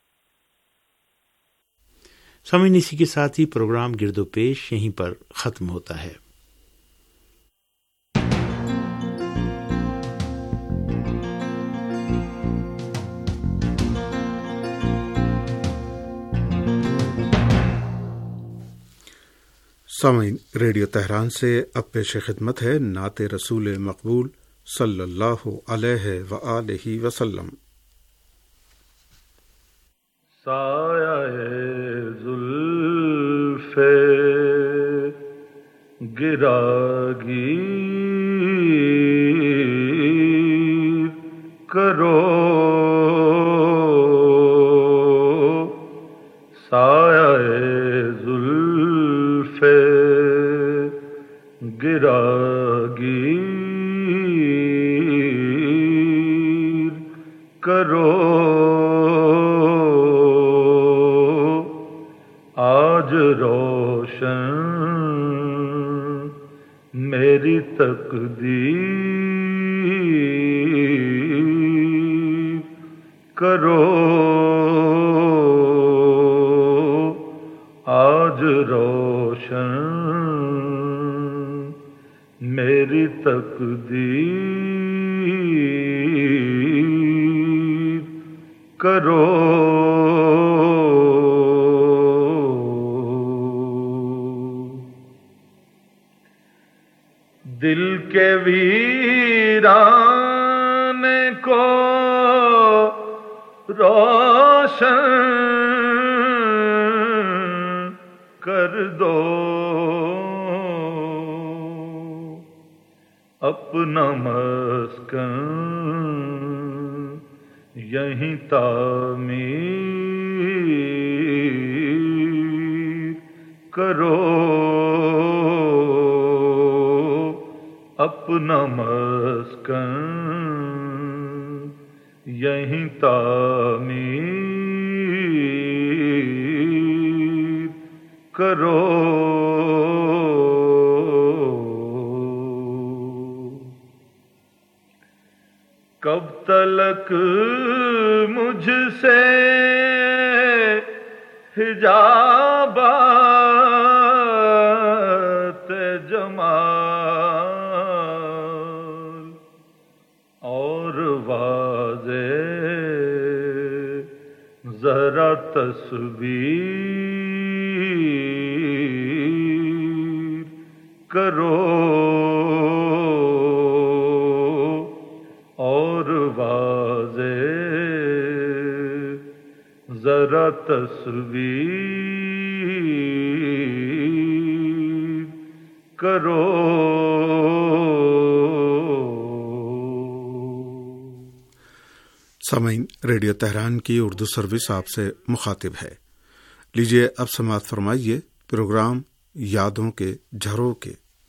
سامعین, اسی کے ساتھ ہی پروگرام گرد و پیش یہیں پر ختم ہوتا ہے. سامعین, ریڈیو تہران سے اب پیش خدمت ہے نعت رسول مقبول صلی اللہ علیہ وآلہ وسلم. سایہ زلف گراگی کرو, سایہ زلف گراگی کرو, آج روشن میری تقدیر کرو, آج روشن میری تقدیر کرو. دل کے ویران کو روشن کر دو, اپنا مسکن یہیں تعمیر کرو, اپنا مسکن یہیں تعمیر کرو. کب تلک مجھ سے حجابات جمال اور واضح ذرا تصویر کرو, اور واضح ذرا تصویر کرو. سامعین, ریڈیو تہران کی اردو سروس آپ سے مخاطب ہے. لیجیے اب سماعت فرمائیے پروگرام یادوں کے جھروکے.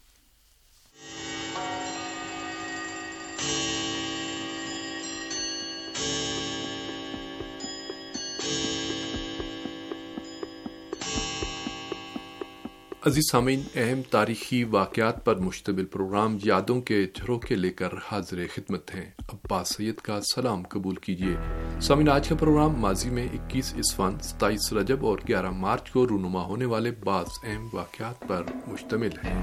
عزیز سامعین، اہم تاریخی واقعات پر مشتمل پروگرام یادوں کے جھروکے لے کر حاضر خدمت ہیں. عباس سید کا سلام قبول کیجیے. سامعین، آج کا پروگرام ماضی میں اکیس اسفند، ستائیس رجب اور گیارہ مارچ کو رونما ہونے والے بعض اہم واقعات پر مشتمل ہے.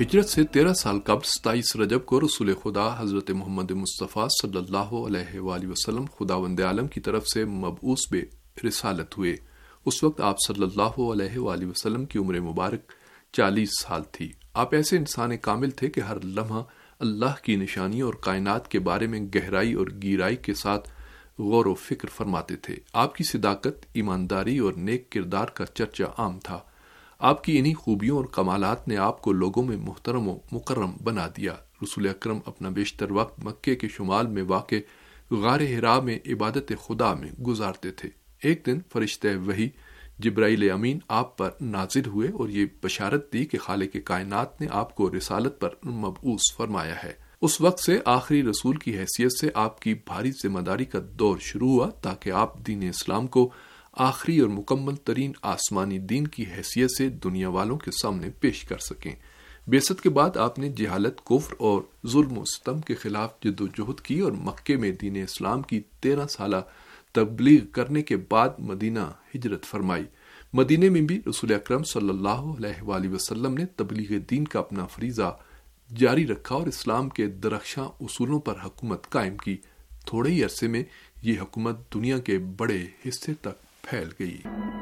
ہجرت سے تیرہ سال قبل ستائیس رجب کو رسول خدا حضرت محمد مصطفیٰ صلی اللہ علیہ وآلہ وسلم خداوند عالم کی طرف سے مبعوث بے رسالت ہوئے۔ اس وقت آپ صلی اللہ علیہ وآلہ وسلم کی عمر مبارک چالیس سال تھی۔ آپ ایسے انسان کامل تھے کہ ہر لمحہ اللہ کی نشانیوں اور کائنات کے بارے میں گہرائی اور گہرائی کے ساتھ غور و فکر فرماتے تھے۔ آپ کی صداقت، ایمانداری اور نیک کردار کا چرچا عام تھا۔ آپ کی انہی خوبیوں اور کمالات نے آپ کو لوگوں میں محترم و مکرم بنا دیا۔ رسول اکرم اپنا بیشتر وقت مکے کے شمال میں واقع غار حرا میں عبادت خدا میں گزارتے تھے۔ ایک دن فرشتہ وحی جبرائیل امین آپ پر نازل ہوئے اور یہ بشارت دی کہ خالق کائنات نے آپ کو رسالت پر مبعوث فرمایا ہے۔ اس وقت سے آخری رسول کی حیثیت سے آپ کی بھاری ذمہ داری کا دور شروع ہوا تاکہ آپ دین اسلام کو آخری اور مکمل ترین آسمانی دین کی حیثیت سے دنیا والوں کے سامنے پیش کر سکیں۔ بعثت کے بعد آپ نے جہالت، کفر اور ظلم و ستم کے خلاف جد و جہد کی اور مکے میں دین اسلام کی تیرہ سالہ تبلیغ کرنے کے بعد مدینہ ہجرت فرمائی۔ مدینے میں بھی رسول اکرم صلی اللہ علیہ وآلہ وسلم نے تبلیغ دین کا اپنا فریضہ جاری رکھا اور اسلام کے درخشاں اصولوں پر حکومت قائم کی۔ تھوڑے ہی عرصے میں یہ حکومت دنیا کے بڑے حصے تک پھیل گئی۔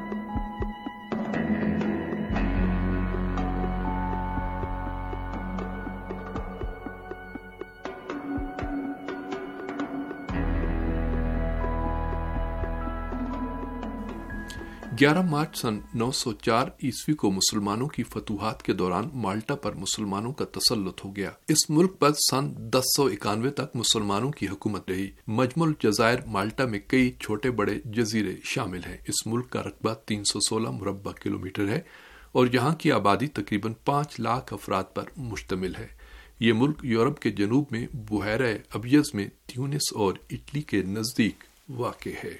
گیارہ مارچ سن نو سو چار عیسوی کو مسلمانوں کی فتوحات کے دوران مالٹا پر مسلمانوں کا تسلط ہو گیا۔ اس ملک پر سن دس سو اکانوے تک مسلمانوں کی حکومت رہی۔ مجموع الجزائر مالٹا میں کئی چھوٹے بڑے جزیرے شامل ہیں۔ اس ملک کا رقبہ تین سو سولہ مربع کلومیٹر ہے اور یہاں کی آبادی تقریباً پانچ لاکھ افراد پر مشتمل ہے۔ یہ ملک یورپ کے جنوب میں بحیرہ ابیض میں تیونس اور اٹلی کے نزدیک واقع ہے۔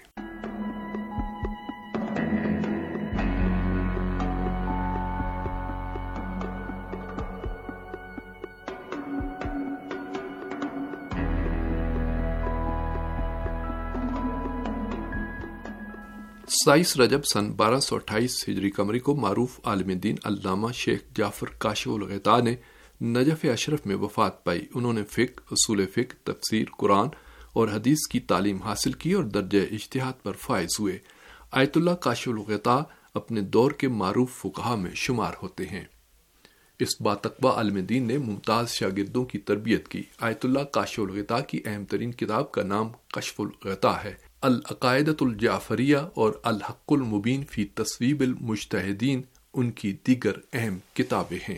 ستائیس رجب سن بارہ سو اٹھائیس ہجری قمری کو معروف عالم دین علامہ شیخ جعفر کاشف الغطاء نے نجف اشرف میں وفات پائی۔ انہوں نے فقہ، اصول فقہ، تفسیر قرآن اور حدیث کی تعلیم حاصل کی اور درجہ اجتہاد پر فائز ہوئے۔ آیت اللہ کاشف الغطاء اپنے دور کے معروف فقہا میں شمار ہوتے ہیں۔ اس باتقوی عالم دین نے ممتاز شاگردوں کی تربیت کی۔ آیت اللہ کاشف الغطاء کی اہم ترین کتاب کا نام کشف الغطاء ہے۔ العقائدۃ الجعفریہ اور الحق المبین فی تصویب المجتہدین ان کی دیگر اہم کتابیں ہیں۔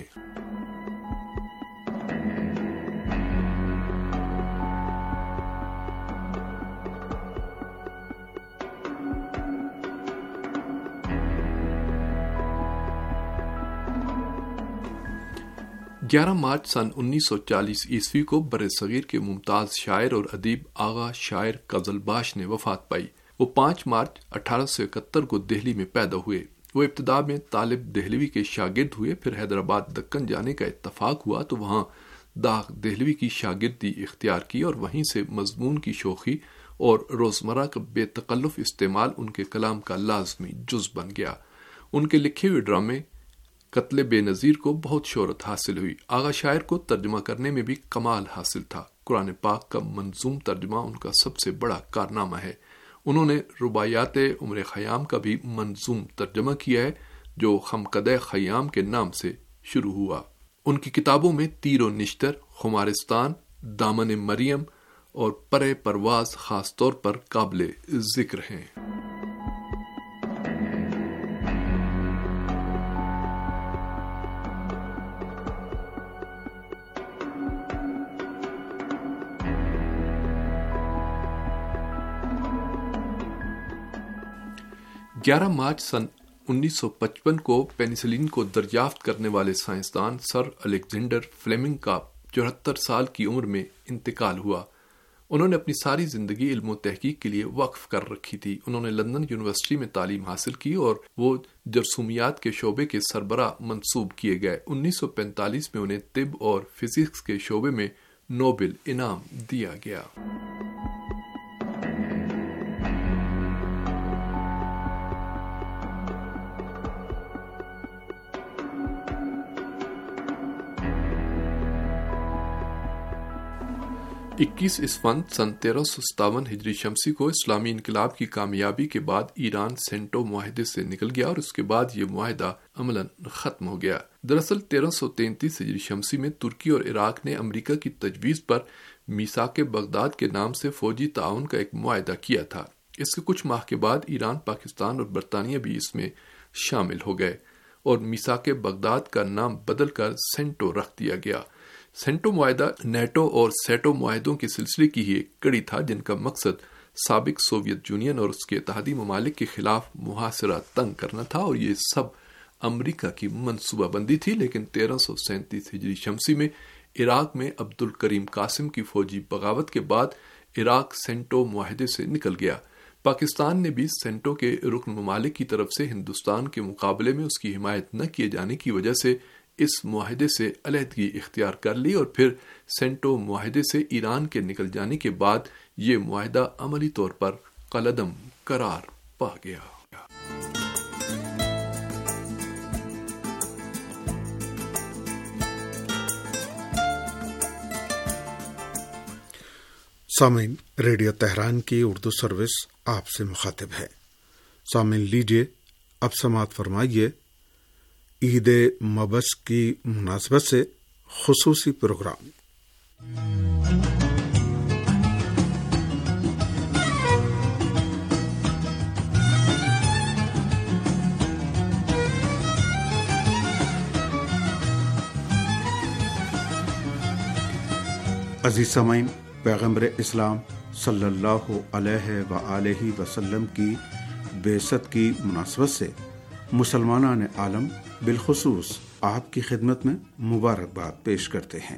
گیارہ مارچ سن انیس سو چالیس عیسوی کو بر صغیر کے ممتاز شاعر اور ادیب آغا شاعر قزلباش نے وفات پائی۔ وہ پانچ مارچ اٹھارہ سو اکہتر کو دہلی میں پیدا ہوئے۔ وہ ابتدا میں طالب دہلوی کے شاگرد ہوئے، پھر حیدرآباد دکن جانے کا اتفاق ہوا تو وہاں داغ دہلوی کی شاگردی اختیار کی اور وہیں سے مضمون کی شوخی اور روزمرہ کا بے تکلف استعمال ان کے کلام کا لازمی جز بن گیا۔ ان کے لکھے ہوئے ڈرامے قتل بے نظیر کو بہت شہرت حاصل ہوئی۔ آغا شاعر کو ترجمہ کرنے میں بھی کمال حاصل تھا۔ قرآن پاک کا منظوم ترجمہ ان کا سب سے بڑا کارنامہ ہے۔ انہوں نے رباعیات عمر خیام کا بھی منظوم ترجمہ کیا ہے جو خمقدہ خیام کے نام سے شروع ہوا۔ ان کی کتابوں میں تیر و نشتر، خمارستان، دامن مریم اور پر پرواز خاص طور پر قابل ذکر ہیں۔ گیارہ مارچ سن انیس سو پچپن کو پینسلین کو دریافت کرنے والے سائنسدان سر الیگزینڈر فلیمنگ کا چوہتر سال کی عمر میں انتقال ہوا۔ انہوں نے اپنی ساری زندگی علم و تحقیق کے لیے وقف کر رکھی تھی۔ انہوں نے لندن یونیورسٹی میں تعلیم حاصل کی اور وہ جرثومیات کے شعبے کے سربراہ منصوب کیے گئے۔ انیس سو پینتالیس میں انہیں طب اور فزکس کے شعبے میں نوبل انعام دیا گیا۔ اکیس اسفند سن تیرہ سو ستاون ہجری شمسی کو اسلامی انقلاب کی کامیابی کے بعد ایران سینٹو معاہدے سے نکل گیا اور اس کے بعد یہ معاہدہ عملاً ختم ہو گیا۔ دراصل تیرہ سو تینتیس ہجری شمسی میں ترکی اور عراق نے امریکہ کی تجویز پر میثاق بغداد کے نام سے فوجی تعاون کا ایک معاہدہ کیا تھا۔ اس کے کچھ ماہ کے بعد ایران، پاکستان اور برطانیہ بھی اس میں شامل ہو گئے اور میثاق بغداد کا نام بدل کر سینٹو رکھ دیا گیا۔ سینٹو معاہدہ نیٹو اور سیٹو معاہدوں کے سلسلے کی ہی ایک کڑی تھا جن کا مقصد سابق سوویت یونین اور اس کے اتحادی ممالک کے خلاف محاصرہ تنگ کرنا تھا، اور یہ سب امریکہ کی منصوبہ بندی تھی۔ لیکن تیرہ سو سینتیس ہجری شمسی میں عراق میں عبد الکریم قاسم کی فوجی بغاوت کے بعد عراق سینٹو معاہدے سے نکل گیا۔ پاکستان نے بھی سینٹو کے رکن ممالک کی طرف سے ہندوستان کے مقابلے میں اس کی حمایت نہ کیے جانے کی وجہ سے اس معاہدے سے علیحدگی اختیار کر لی، اور پھر سینٹو معاہدے سے ایران کے نکل جانے کے بعد یہ معاہدہ عملی طور پر کالعدم قرار پا گیا۔ سامعین، ریڈیو تہران کی اردو سروس آپ سے مخاطب ہے۔ سامعین لیجیے اب سماعت فرمائیے عید مبعث کی مناسبت سے خصوصی پروگرام۔ عزیز سامعین، پیغمبر اسلام صلی اللہ علیہ وآلہ وسلم کی بعثت کی مناسبت سے مسلمانان عالم بالخصوص آپ کی خدمت میں مبارکباد پیش کرتے ہیں۔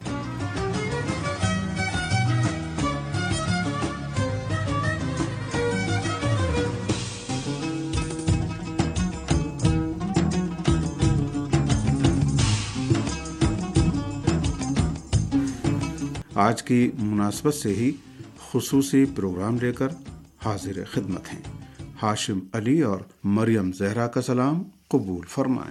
آج کی مناسبت سے ہی خصوصی پروگرام لے کر حاضر خدمت ہیں۔ ہاشم علی اور مریم زہرا کا سلام قبول فرمائیں۔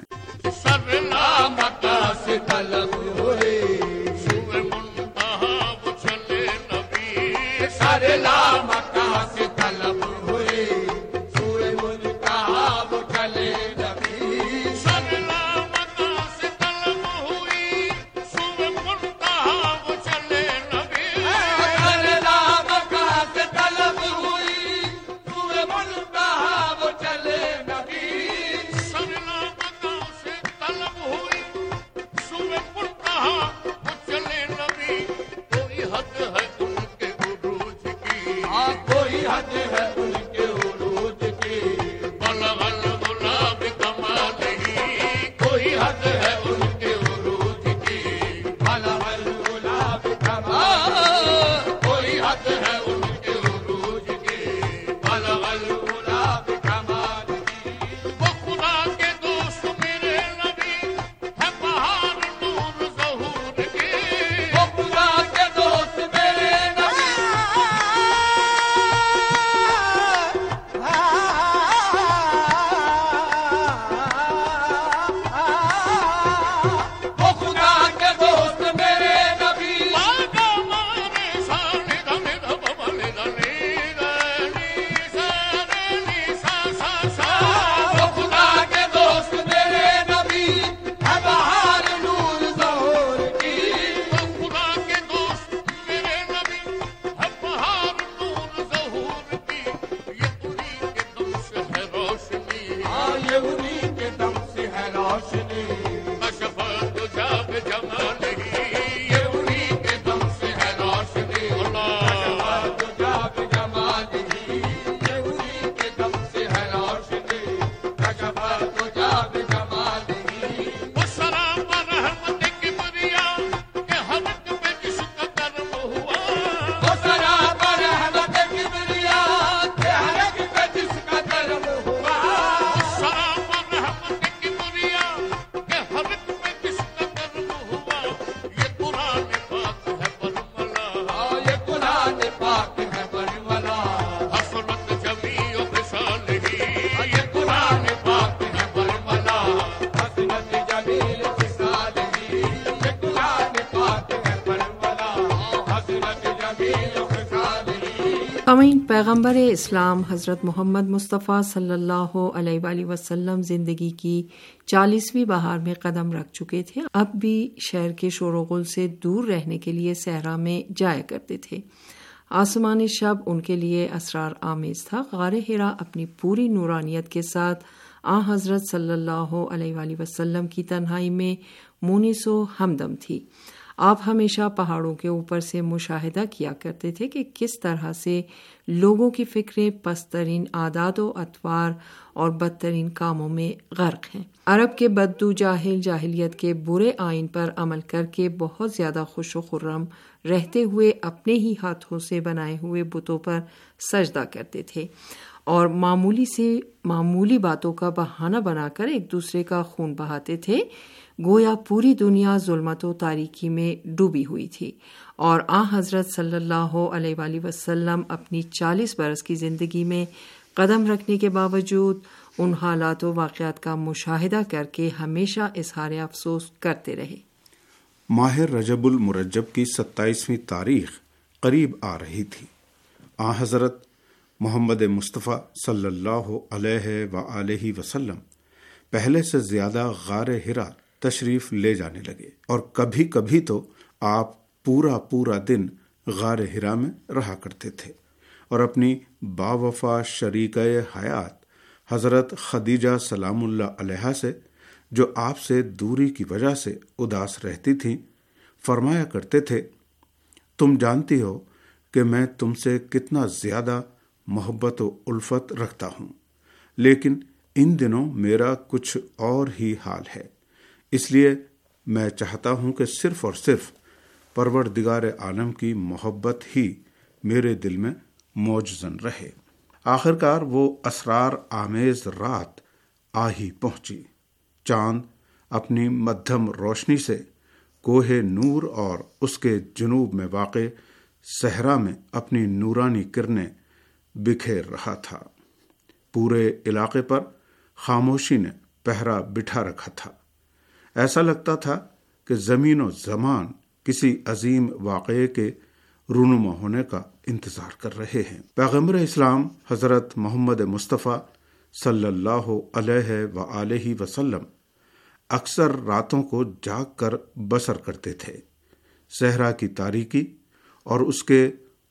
جب امین پیغمبر اسلام حضرت محمد مصطفیٰ صلی اللہ علیہ وآلہ وسلم زندگی کی چالیسویں بہار میں قدم رکھ چکے تھے. اب بھی شہر کے شور و غل سے دور رہنے کے لیے صحرا میں جایا کرتے تھے. آسمانی شب ان کے لیے اسرار آمیز تھا. غار حرا اپنی پوری نورانیت کے ساتھ آن حضرت صلی اللہ علیہ وآلہ وسلم کی تنہائی میں مونس و ہمدم تھی. آپ ہمیشہ پہاڑوں کے اوپر سے مشاہدہ کیا کرتے تھے کہ کس طرح سے لوگوں کی فکریں پست ترین عادات و اطوار اور بدترین کاموں میں غرق ہیں. عرب کے بدو جاہل جاہلیت کے برے آئین پر عمل کر کے بہت زیادہ خوش و خرم رہتے ہوئے اپنے ہی ہاتھوں سے بنائے ہوئے بتوں پر سجدہ کرتے تھے اور معمولی سے معمولی باتوں کا بہانہ بنا کر ایک دوسرے کا خون بہاتے تھے. گویا پوری دنیا ظلمت و تاریکی میں ڈوبی ہوئی تھی اور آن حضرت صلی اللہ علیہ وآلہ وسلم اپنی چالیس برس کی زندگی میں قدم رکھنے کے باوجود ان حالات و واقعات کا مشاہدہ کر کے ہمیشہ اظہار افسوس کرتے رہے. ماہ رجب المرجب کی ستائیسویں تاریخ قریب آ رہی تھی. آن حضرت محمد مصطفیٰ صلی اللہ علیہ وآلہ وسلم پہلے سے زیادہ غار حرا تشریف لے جانے لگے اور کبھی کبھی تو آپ پورا پورا دن غار حرا میں رہا کرتے تھے اور اپنی باوفا شریکہ حیات حضرت خدیجہ سلام اللہ علیہا سے، جو آپ سے دوری کی وجہ سے اداس رہتی تھیں، فرمایا کرتے تھے، تم جانتی ہو کہ میں تم سے کتنا زیادہ محبت و الفت رکھتا ہوں، لیکن ان دنوں میرا کچھ اور ہی حال ہے، اس لیے میں چاہتا ہوں کہ صرف اور صرف پروردگار عالم کی محبت ہی میرے دل میں موجزن رہے. آخرکار وہ اسرار آمیز رات آ ہی پہنچی. چاند اپنی مدھم روشنی سے کوہ نور اور اس کے جنوب میں واقع صحرا میں اپنی نورانی کرنیں بکھیر رہا تھا. پورے علاقے پر خاموشی نے پہرا بٹھا رکھا تھا. ایسا لگتا تھا کہ زمین و زمان کسی عظیم واقعے کے رونما ہونے کا انتظار کر رہے ہیں. پیغمبر اسلام حضرت محمد مصطفیٰ صلی اللہ علیہ وآلہ وسلم اکثر راتوں کو جاگ کر بسر کرتے تھے. صحرا کی تاریکی اور اس کے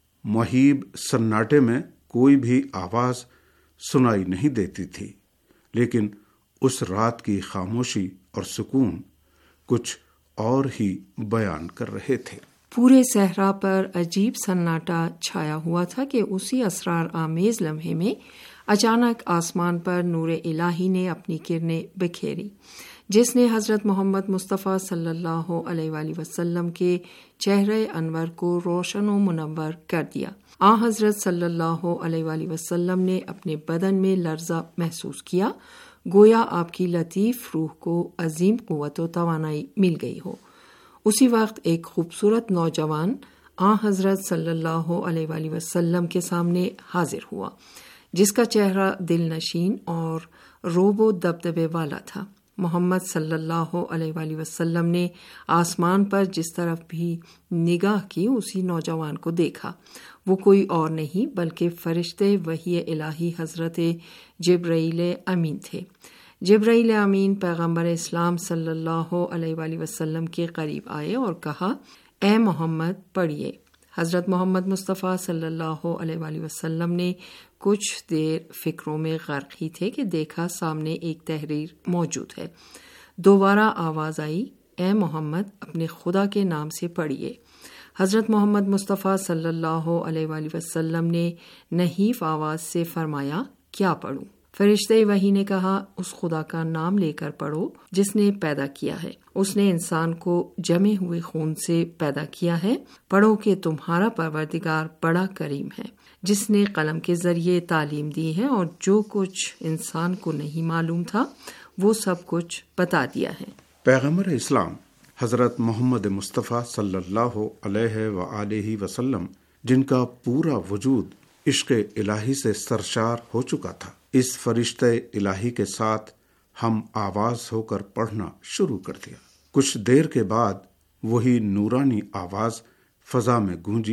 مہیب سناٹے میں کوئی بھی آواز سنائی نہیں دیتی تھی، لیکن اس رات کی خاموشی اور سکون کچھ اور ہی بیان کر رہے تھے. پورے صحرا پر عجیب سناٹا چھایا ہوا تھا کہ اسی اسرار آمیز لمحے میں اچانک آسمان پر نور الہی نے اپنی کرنیں بکھیری، جس نے حضرت محمد مصطفیٰ صلی اللہ علیہ وآلہ وسلم کے چہرے انور کو روشن و منور کر دیا. آن حضرت صلی اللہ علیہ وآلہ وسلم نے اپنے بدن میں لرزہ محسوس کیا، گویا آپ کی لطیف روح کو عظیم قوت و توانائی مل گئی ہو. اسی وقت ایک خوبصورت نوجوان آن حضرت صلی اللہ علیہ وآلہ وسلم کے سامنے حاضر ہوا، جس کا چہرہ دل نشین اور روب و دبدبے والا تھا. محمد صلی اللہ علیہ وآلہ وسلم نے آسمان پر جس طرف بھی نگاہ کی اسی نوجوان کو دیکھا. وہ کوئی اور نہیں بلکہ فرشتے وحی الہی حضرت جبرائیل امین تھے. جبرائیل امین پیغمبر اسلام صلی اللہ علیہ وآلہ وسلم کے قریب آئے اور کہا، اے محمد پڑھیے. حضرت محمد مصطفیٰ صلی اللہ علیہ وآلہ وسلم نے کچھ دیر فکروں میں غرق ہی تھے کہ دیکھا سامنے ایک تحریر موجود ہے. دوبارہ آواز آئی، اے محمد اپنے خدا کے نام سے پڑھیے. حضرت محمد مصطفیٰ صلی اللہ علیہ وآلہ وسلم نے نحیف آواز سے فرمایا، کیا پڑھوں؟ فرشتے وحی نے کہا، اس خدا کا نام لے کر پڑھو جس نے پیدا کیا ہے. اس نے انسان کو جمے ہوئے خون سے پیدا کیا ہے. پڑھو کہ تمہارا پروردگار بڑا کریم ہے، جس نے قلم کے ذریعے تعلیم دی ہے اور جو کچھ انسان کو نہیں معلوم تھا وہ سب کچھ بتا دیا ہے. پیغمبر اسلام حضرت محمد مصطفیٰ صلی اللہ علیہ وآلہ وسلم، جن کا پورا وجود عشق الہی سے سرشار ہو چکا تھا، اس فرشتہ الہی کے ساتھ ہم آواز ہو کر پڑھنا شروع کر دیا. کچھ دیر کے بعد وہی نورانی آواز فضا میں گونجی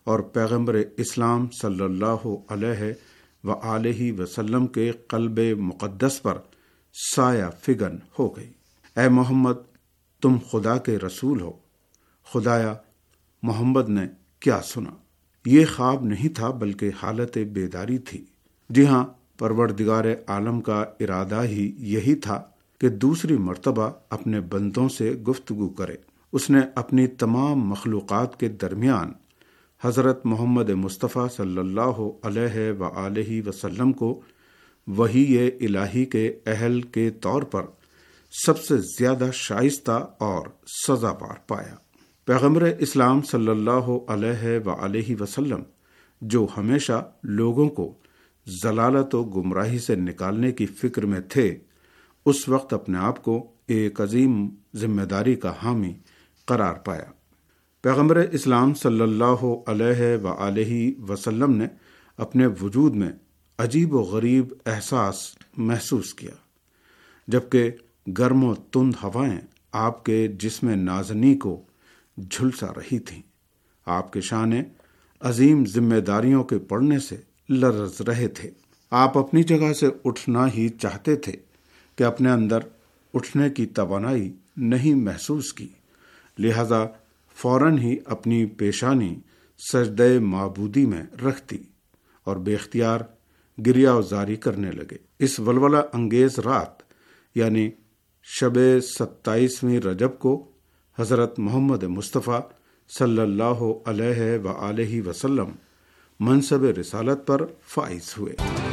اور پیغمبر اسلام صلی اللہ علیہ وآلہ وسلم کے قلب مقدس پر سایہ فگن ہو گئی۔ اے محمد، تم خدا کے رسول ہو۔ خدایا، محمد نے کیا سنا؟ یہ خواب نہیں تھا بلکہ حالت بیداری تھی۔ جی ہاں، پروردگار عالم کا ارادہ ہی یہی تھا کہ دوسری مرتبہ اپنے بندوں سے گفتگو کرے۔ اس نے اپنی تمام مخلوقات کے درمیان حضرت محمد مصطفیٰ صلی اللہ علیہ وآلہ وسلم کو وحی الہی کے اہل کے طور پر سب سے زیادہ شائستہ اور سزاوار پایا۔ پیغمبر اسلام صلی اللہ علیہ وآلہ وسلم، جو ہمیشہ لوگوں کو ضلالت و گمراہی سے نکالنے کی فکر میں تھے، اس وقت اپنے آپ کو ایک عظیم ذمہ داری کا حامی قرار پایا۔ پیغمبر اسلام صلی اللہ علیہ وآلہ وسلم نے اپنے وجود میں عجیب و غریب احساس محسوس کیا، جبکہ گرم و تند ہوائیں آپ کے جسم نازنی کو جھلسا رہی تھیں۔ آپ کے شانے عظیم ذمہ داریوں کے پڑنے سے لرز رہے تھے۔ آپ اپنی جگہ سے اٹھنا ہی چاہتے تھے کہ اپنے اندر اٹھنے کی توانائی نہیں محسوس کی، لہذا فوراً ہی اپنی پیشانی سجدہ معبودی میں رکھ دی اور بے اختیار گریہ وزاری کرنے لگے۔ اس ولولہ انگیز رات یعنی شب ستائیسویں رجب کو حضرت محمد مصطفیٰ صلی اللہ علیہ وآلہ وسلم منصب رسالت پر فائز ہوئے۔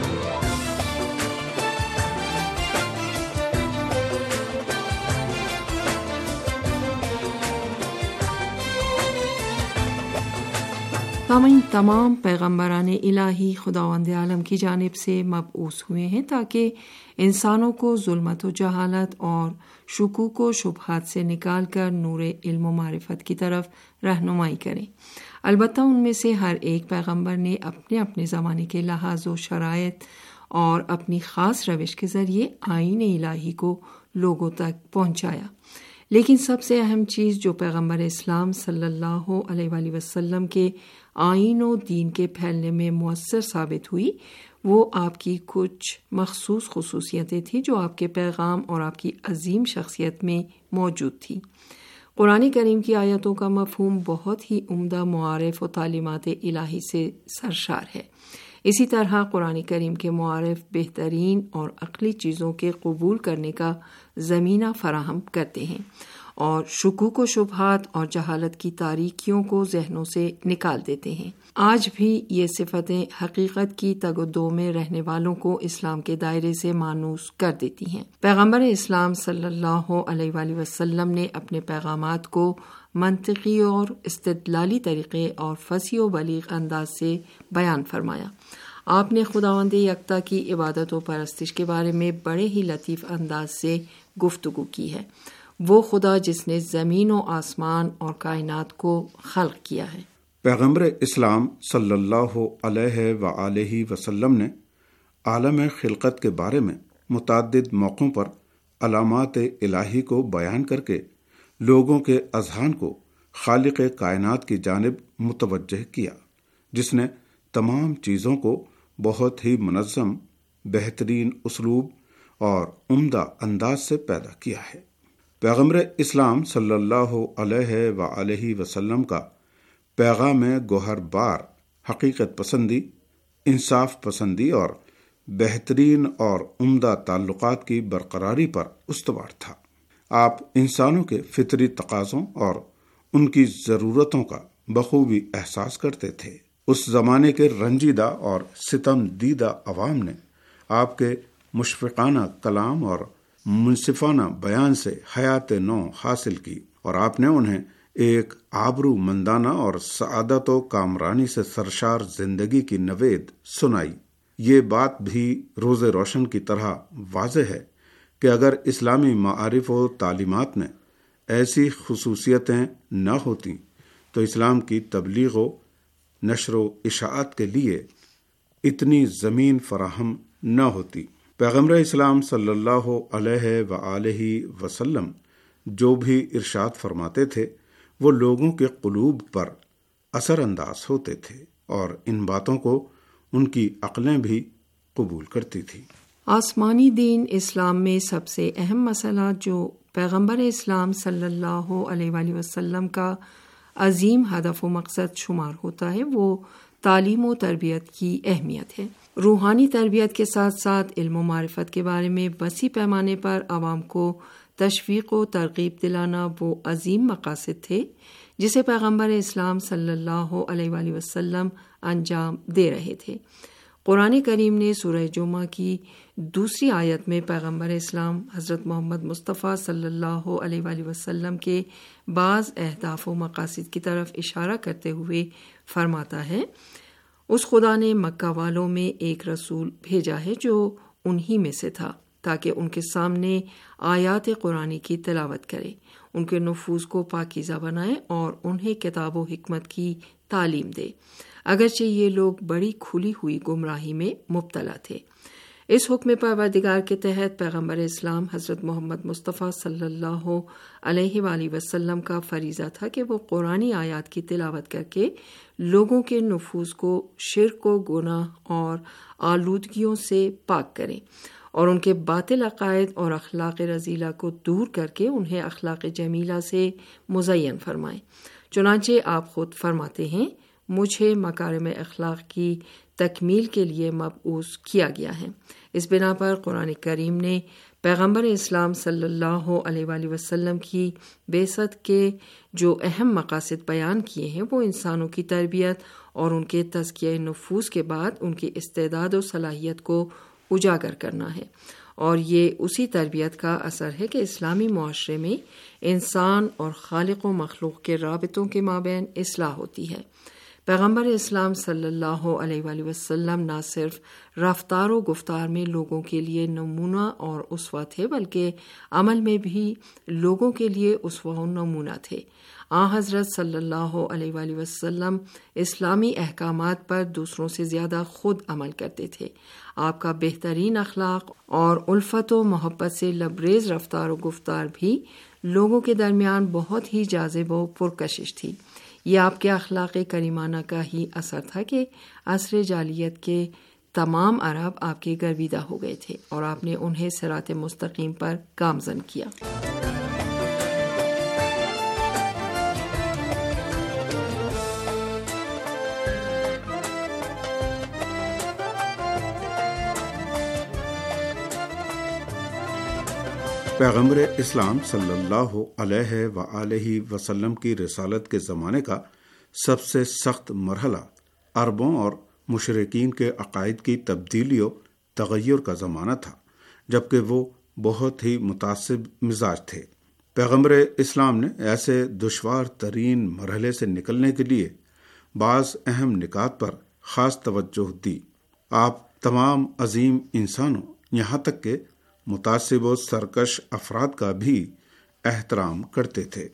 تمام تمام پیغمبران الہی خداوند عالم کی جانب سے مبعوث ہوئے ہیں تاکہ انسانوں کو ظلمت و جہالت اور شکوک و شبہات سے نکال کر نور علم و معرفت کی طرف رہنمائی کریں۔ البتہ ان میں سے ہر ایک پیغمبر نے اپنے اپنے زمانے کے لحاظ و شرائط اور اپنی خاص روش کے ذریعے آئین الہی کو لوگوں تک پہنچایا، لیکن سب سے اہم چیز جو پیغمبر اسلام صلی اللہ علیہ وآلہ وسلم کے آئین و دین کے پھیلنے میں مؤثر ثابت ہوئی، وہ آپ کی کچھ مخصوص خصوصیتیں تھیں جو آپ کے پیغام اور آپ کی عظیم شخصیت میں موجود تھی۔ قرآن کریم کی آیتوں کا مفہوم بہت ہی عمدہ معارف و تعلیمات الہی سے سرشار ہے۔ اسی طرح قرآن کریم کے معارف بہترین اور عقلی چیزوں کے قبول کرنے کا زمینہ فراہم کرتے ہیں اور شکوک و شبہات اور جہالت کی تاریکیوں کو ذہنوں سے نکال دیتے ہیں۔ آج بھی یہ صفتیں حقیقت کی تگ و دو میں رہنے والوں کو اسلام کے دائرے سے مانوس کر دیتی ہیں۔ پیغمبر اسلام صلی اللہ علیہ وآلہ وسلم نے اپنے پیغامات کو منطقی اور استدلالی طریقے اور فصیح و بلیغ انداز سے بیان فرمایا۔ آپ نے خداوند یکتا کی عبادت و پرستش کے بارے میں بڑے ہی لطیف انداز سے گفتگو کی ہے۔ وہ خدا جس نے زمین و آسمان اور کائنات کو خلق کیا ہے۔ پیغمبر اسلام صلی اللہ علیہ وآلہ وسلم نے عالم خلقت کے بارے میں متعدد موقعوں پر علامات الہی کو بیان کر کے لوگوں کے اذہان کو خالق کائنات کی جانب متوجہ کیا، جس نے تمام چیزوں کو بہت ہی منظم، بہترین اسلوب اور عمدہ انداز سے پیدا کیا ہے۔ پیغمبر اسلام صلی اللہ علیہ وآلہ وسلم کا پیغام گوہر بار حقیقت پسندی، انصاف پسندی اور بہترین اور عمدہ تعلقات کی برقراری پر استوار تھا۔ آپ انسانوں کے فطری تقاضوں اور ان کی ضرورتوں کا بخوبی احساس کرتے تھے۔ اس زمانے کے رنجیدہ اور ستم دیدہ عوام نے آپ کے مشفقانہ کلام اور منصفانہ بیان سے حیات نو حاصل کی اور آپ نے انہیں ایک آبرو مندانہ اور سعادت و کامرانی سے سرشار زندگی کی نوید سنائی۔ یہ بات بھی روز روشن کی طرح واضح ہے کہ اگر اسلامی معارف و تعلیمات میں ایسی خصوصیتیں نہ ہوتیں تو اسلام کی تبلیغ و نشر و اشاعت کے لیے اتنی زمین فراہم نہ ہوتی۔ پیغمبر اسلام صلی اللہ علیہ وآلہ وسلم جو بھی ارشاد فرماتے تھے وہ لوگوں کے قلوب پر اثر انداز ہوتے تھے اور ان باتوں کو ان کی عقلیں بھی قبول کرتی تھی۔ آسمانی دین اسلام میں سب سے اہم مسئلہ جو پیغمبر اسلام صلی اللہ علیہ وآلہ وسلم کا عظیم ہدف و مقصد شمار ہوتا ہے وہ تعلیم و تربیت کی اہمیت ہے۔ روحانی تربیت کے ساتھ ساتھ علم و معرفت کے بارے میں وسیع پیمانے پر عوام کو تشویق و ترغیب دلانا وہ عظیم مقاصد تھے جسے پیغمبر اسلام صلی اللہ علیہ وآلہ وسلم انجام دے رہے تھے۔ قرآن کریم نے سورہ جمعہ کی دوسری آیت میں پیغمبر اسلام حضرت محمد مصطفیٰ صلی اللہ علیہ وآلہ وسلم کے بعض اہداف و مقاصد کی طرف اشارہ کرتے ہوئے فرماتا ہے، اس خدا نے مکہ والوں میں ایک رسول بھیجا ہے جو انہی میں سے تھا تاکہ ان کے سامنے آیات قرآن کی تلاوت کرے، ان کے نفوس کو پاکیزہ بنائے اور انہیں کتاب و حکمت کی تعلیم دے، اگرچہ یہ لوگ بڑی کھلی ہوئی گمراہی میں مبتلا تھے۔ اس حکم پروردگار کے تحت پیغمبر اسلام حضرت محمد مصطفیٰ صلی اللہ علیہ وآلہ وسلم کا فریضہ تھا کہ وہ قرآنی آیات کی تلاوت کر کے لوگوں کے نفوس کو شرک و گناہ اور آلودگیوں سے پاک کریں اور ان کے باطل عقائد اور اخلاق رذیلہ کو دور کر کے انہیں اخلاق جمیلہ سے مزین فرمائیں۔ چنانچہ آپ خود فرماتے ہیں، مجھے مکارم اخلاق کی تکمیل کے لیے مبعوث کیا گیا ہے۔ اس بنا پر قرآن کریم نے پیغمبر اسلام صلی اللہ علیہ وآلہ وسلم کی بعثت کے جو اہم مقاصد بیان کیے ہیں وہ انسانوں کی تربیت اور ان کے تزکیہ نفوس کے بعد ان کی استعداد و صلاحیت کو اجاگر کرنا ہے، اور یہ اسی تربیت کا اثر ہے کہ اسلامی معاشرے میں انسان اور خالق و مخلوق کے رابطوں کے مابین اصلاح ہوتی ہے۔ پیغمبر اسلام صلی اللہ علیہ وآلہ وسلم نہ صرف رفتار و گفتار میں لوگوں کے لیے نمونہ اور اسوہ تھے بلکہ عمل میں بھی لوگوں کے لیے اسوہ و نمونہ تھے۔ آن حضرت صلی اللہ علیہ وآلہ وسلم اسلامی احکامات پر دوسروں سے زیادہ خود عمل کرتے تھے۔ آپ کا بہترین اخلاق اور الفت و محبت سے لبریز رفتار و گفتار بھی لوگوں کے درمیان بہت ہی جاذب و پرکشش تھی۔ یہ آپ کے اخلاق کریمانہ کا ہی اثر تھا کہ عصر جاہلیت کے تمام عرب آپ کے گرویدہ ہو گئے تھے اور آپ نے انہیں صراط مستقیم پر گامزن کیا۔ پیغمبر اسلام صلی اللہ علیہ وآلہ وسلم کی رسالت کے زمانے کا سب سے سخت مرحلہ عربوں اور مشرکین کے عقائد کی تبدیلی و تغیر کا زمانہ تھا، جبکہ وہ بہت ہی متعصب مزاج تھے۔ پیغمبر اسلام نے ایسے دشوار ترین مرحلے سے نکلنے کے لیے بعض اہم نکات پر خاص توجہ دی۔ آپ تمام عظیم انسانوں یہاں تک کہ متعصب و سرکش افراد کا بھی احترام کرتے تھے۔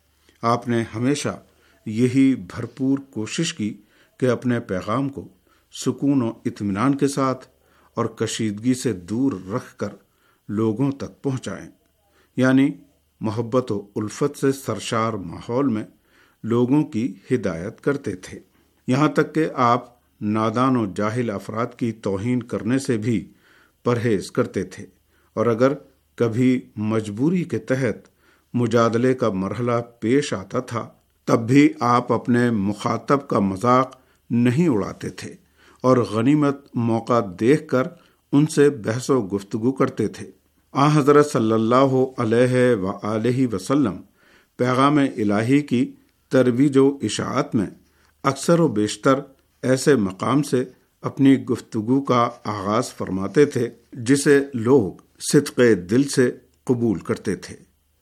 آپ نے ہمیشہ یہی بھرپور کوشش کی کہ اپنے پیغام کو سکون و اطمینان کے ساتھ اور کشیدگی سے دور رکھ کر لوگوں تک پہنچائیں، یعنی محبت و الفت سے سرشار ماحول میں لوگوں کی ہدایت کرتے تھے، یہاں تک کہ آپ نادان و جاہل افراد کی توہین کرنے سے بھی پرہیز کرتے تھے، اور اگر کبھی مجبوری کے تحت مجادلے کا مرحلہ پیش آتا تھا تب بھی آپ اپنے مخاطب کا مذاق نہیں اڑاتے تھے اور غنیمت موقع دیکھ کر ان سے بحث و گفتگو کرتے تھے۔ آن حضرت صلی اللہ علیہ وآلہ وسلم پیغام الہی کی ترویج و اشاعت میں اکثر و بیشتر ایسے مقام سے اپنی گفتگو کا آغاز فرماتے تھے جسے لوگ صدق دل سے قبول کرتے تھے،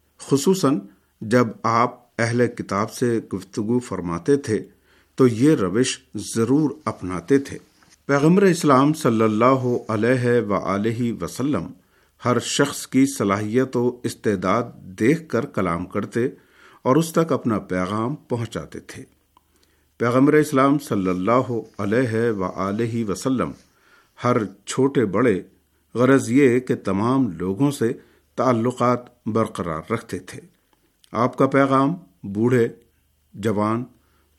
خصوصاً جب آپ اہل کتاب سے گفتگو فرماتے تھے تو یہ روش ضرور اپناتے تھے۔ پیغمبر اسلام صلی اللہ علیہ وآلہ وسلم ہر شخص کی صلاحیت و استعداد دیکھ کر کلام کرتے اور اس تک اپنا پیغام پہنچاتے تھے۔ پیغمبر اسلام صلی اللہ علیہ وآلہ وسلم ہر چھوٹے بڑے غرض یہ کہ تمام لوگوں سے تعلقات برقرار رکھتے تھے۔ آپ کا پیغام بوڑھے، جوان،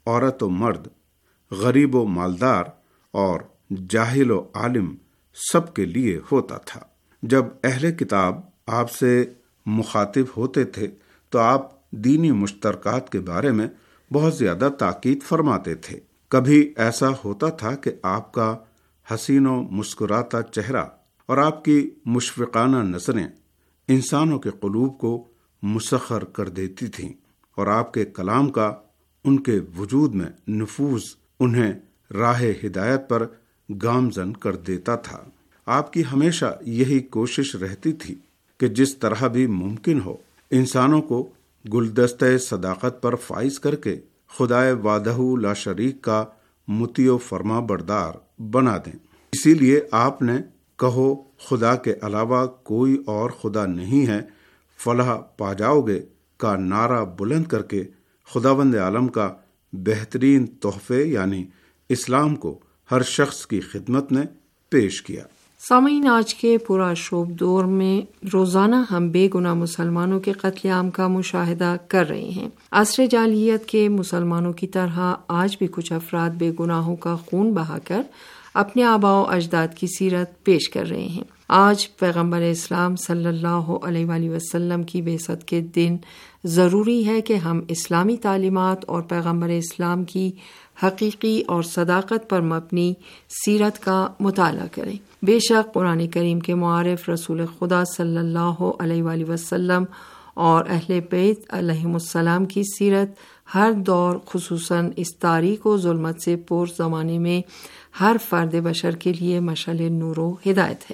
عورت و مرد، غریب و مالدار اور جاہل و عالم سب کے لیے ہوتا تھا۔ جب اہل کتاب آپ سے مخاطب ہوتے تھے تو آپ دینی مشترکات کے بارے میں بہت زیادہ تاکید فرماتے تھے۔ کبھی ایسا ہوتا تھا کہ آپ کا حسین و مسکراتا چہرہ اور آپ کی مشفقانہ نظریں انسانوں کے قلوب کو مسخر کر دیتی تھیں، اور آپ کے کلام کا ان کے وجود میں نفوذ انہیں راہ ہدایت پر گامزن کر دیتا تھا۔ آپ کی ہمیشہ یہی کوشش رہتی تھی کہ جس طرح بھی ممکن ہو انسانوں کو گلدستہ صداقت پر فائز کر کے خدائے وحدہ لا شریک کا مطیع و فرما بردار بنا دیں۔ اسی لیے آپ نے کہو خدا کے علاوہ کوئی اور خدا نہیں ہے، فلاح پا جاؤ گے کا نعرہ بلند کر کے خداوند عالم کا بہترین تحفے یعنی اسلام کو ہر شخص کی خدمت میں پیش کیا۔ سامعین، آج کے پورا شوب دور میں روزانہ ہم بے گناہ مسلمانوں کے قتل عام کا مشاہدہ کر رہے ہیں۔ عصر جاہلیت کے مسلمانوں کی طرح آج بھی کچھ افراد بے گناہوں کا خون بہا کر اپنے آباء و اجداد کی سیرت پیش کر رہے ہیں۔ آج پیغمبر اسلام صلی اللہ علیہ وآلہ وسلم کی بعثت کے دن ضروری ہے کہ ہم اسلامی تعلیمات اور پیغمبر اسلام کی حقیقی اور صداقت پر مبنی سیرت کا مطالعہ کریں۔ بے شک قرآن کریم کے معارف رسول خدا صلی اللہ علیہ وآلہ وسلم اور اہل بیت علیہم السلام کی سیرت ہر دور، خصوصاً اس تاریک و ظلمت سے پر زمانے میں ہر فرد بشر کے لیے مشعل نور و ہدایت ہے۔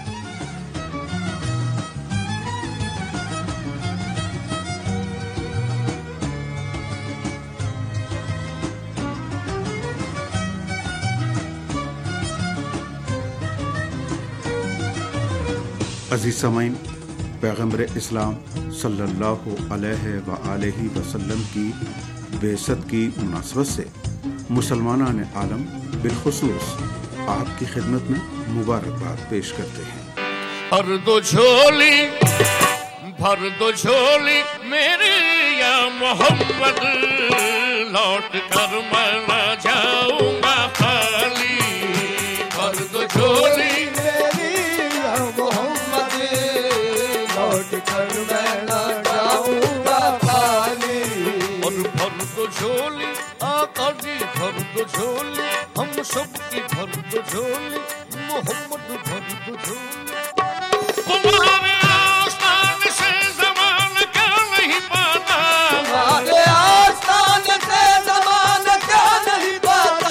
عزیز سامعین، پیغمبر اسلام صلی اللہ علیہ وآلہ وسلم کی بعثت کی مناسبت سے مسلمانان عالم بالخصوص آپ کی خدمت میں مبارکباد پیش کرتے ہیں۔ بھر دو جھولی بھر دو جھولی میری یا محمد، لوٹ کر میں نہ جاؤں گا خالی۔ بھر دو جھولی میری یا محمد، لوٹ کر میں نہ جاؤں گا خالی۔ اور بھر دو جھولی آقا جی، بھر دو جھولی ہم سب کی، بھر دو جھولی محمد، بھر دو جھولی۔ تمہارے آستان سے زمانہ کیا نہیں پاتا، تمہارے آستان سے زمانہ کیا نہیں پاتا۔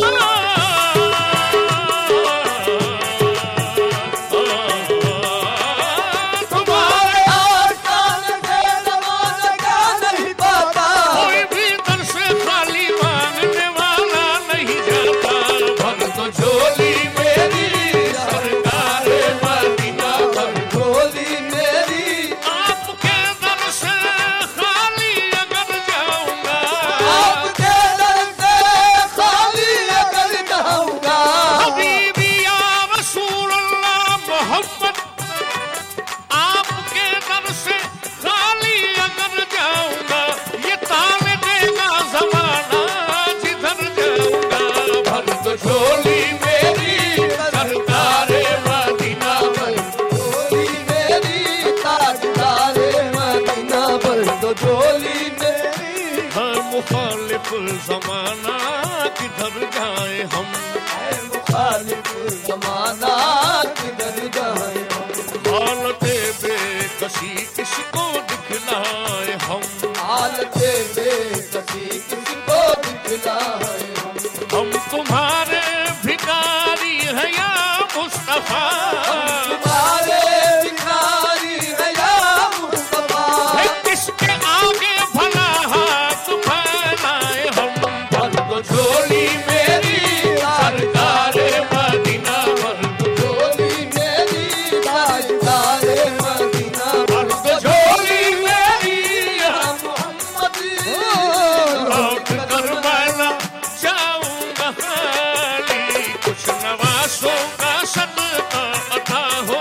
تمہارے آستان سے زمانہ کیا نہیں پاتا۔ کوئی بھی در سے خالی مانگنے والا نہیں جاتا۔ بھر دو جھولی میری سرکار مدینہ، بھر جھولی میری آپ کے در سے خالی اگر جاؤں گا، آپ کے در سے خالی اگر جاؤں گا۔ حبیبی یا رسول اللہ محمد، آپ کے در سے خالی اگر جاؤں گا، یہ تال دے گا زمانہ جدھر جاؤں گا۔ بھر دو جھولی میری سرکار مدینہ، بھر جھولی میری تاجدار مدینہ، بھر دو جھولی میری۔ ہر مخالف زمانہ کدھر جائیں ہم، اے مخالف زمانہ کدھر جائیں ہم۔ حالت بے کسی کس کو دکھلائے ہم، حالت بے کسی کسی کو دکھلائے ہم۔ ہم تمہارے بھکاری ہیں یا مصطفیٰ، تمہارے بھکاری ہیں یا مصطفیٰ۔ کس کے آگے بھلا ہاتھ پھیلائے ہم۔ بھر دو جھولی میری سرکار مدینہ، بھر دو جھولی میری تاجدار مدینہ، بھر دو جھولی میری یا محمد، لوٹ کر میں نہ جاؤں گا خالی۔ کچھ نوازوں کا صدقہ عطا ہو،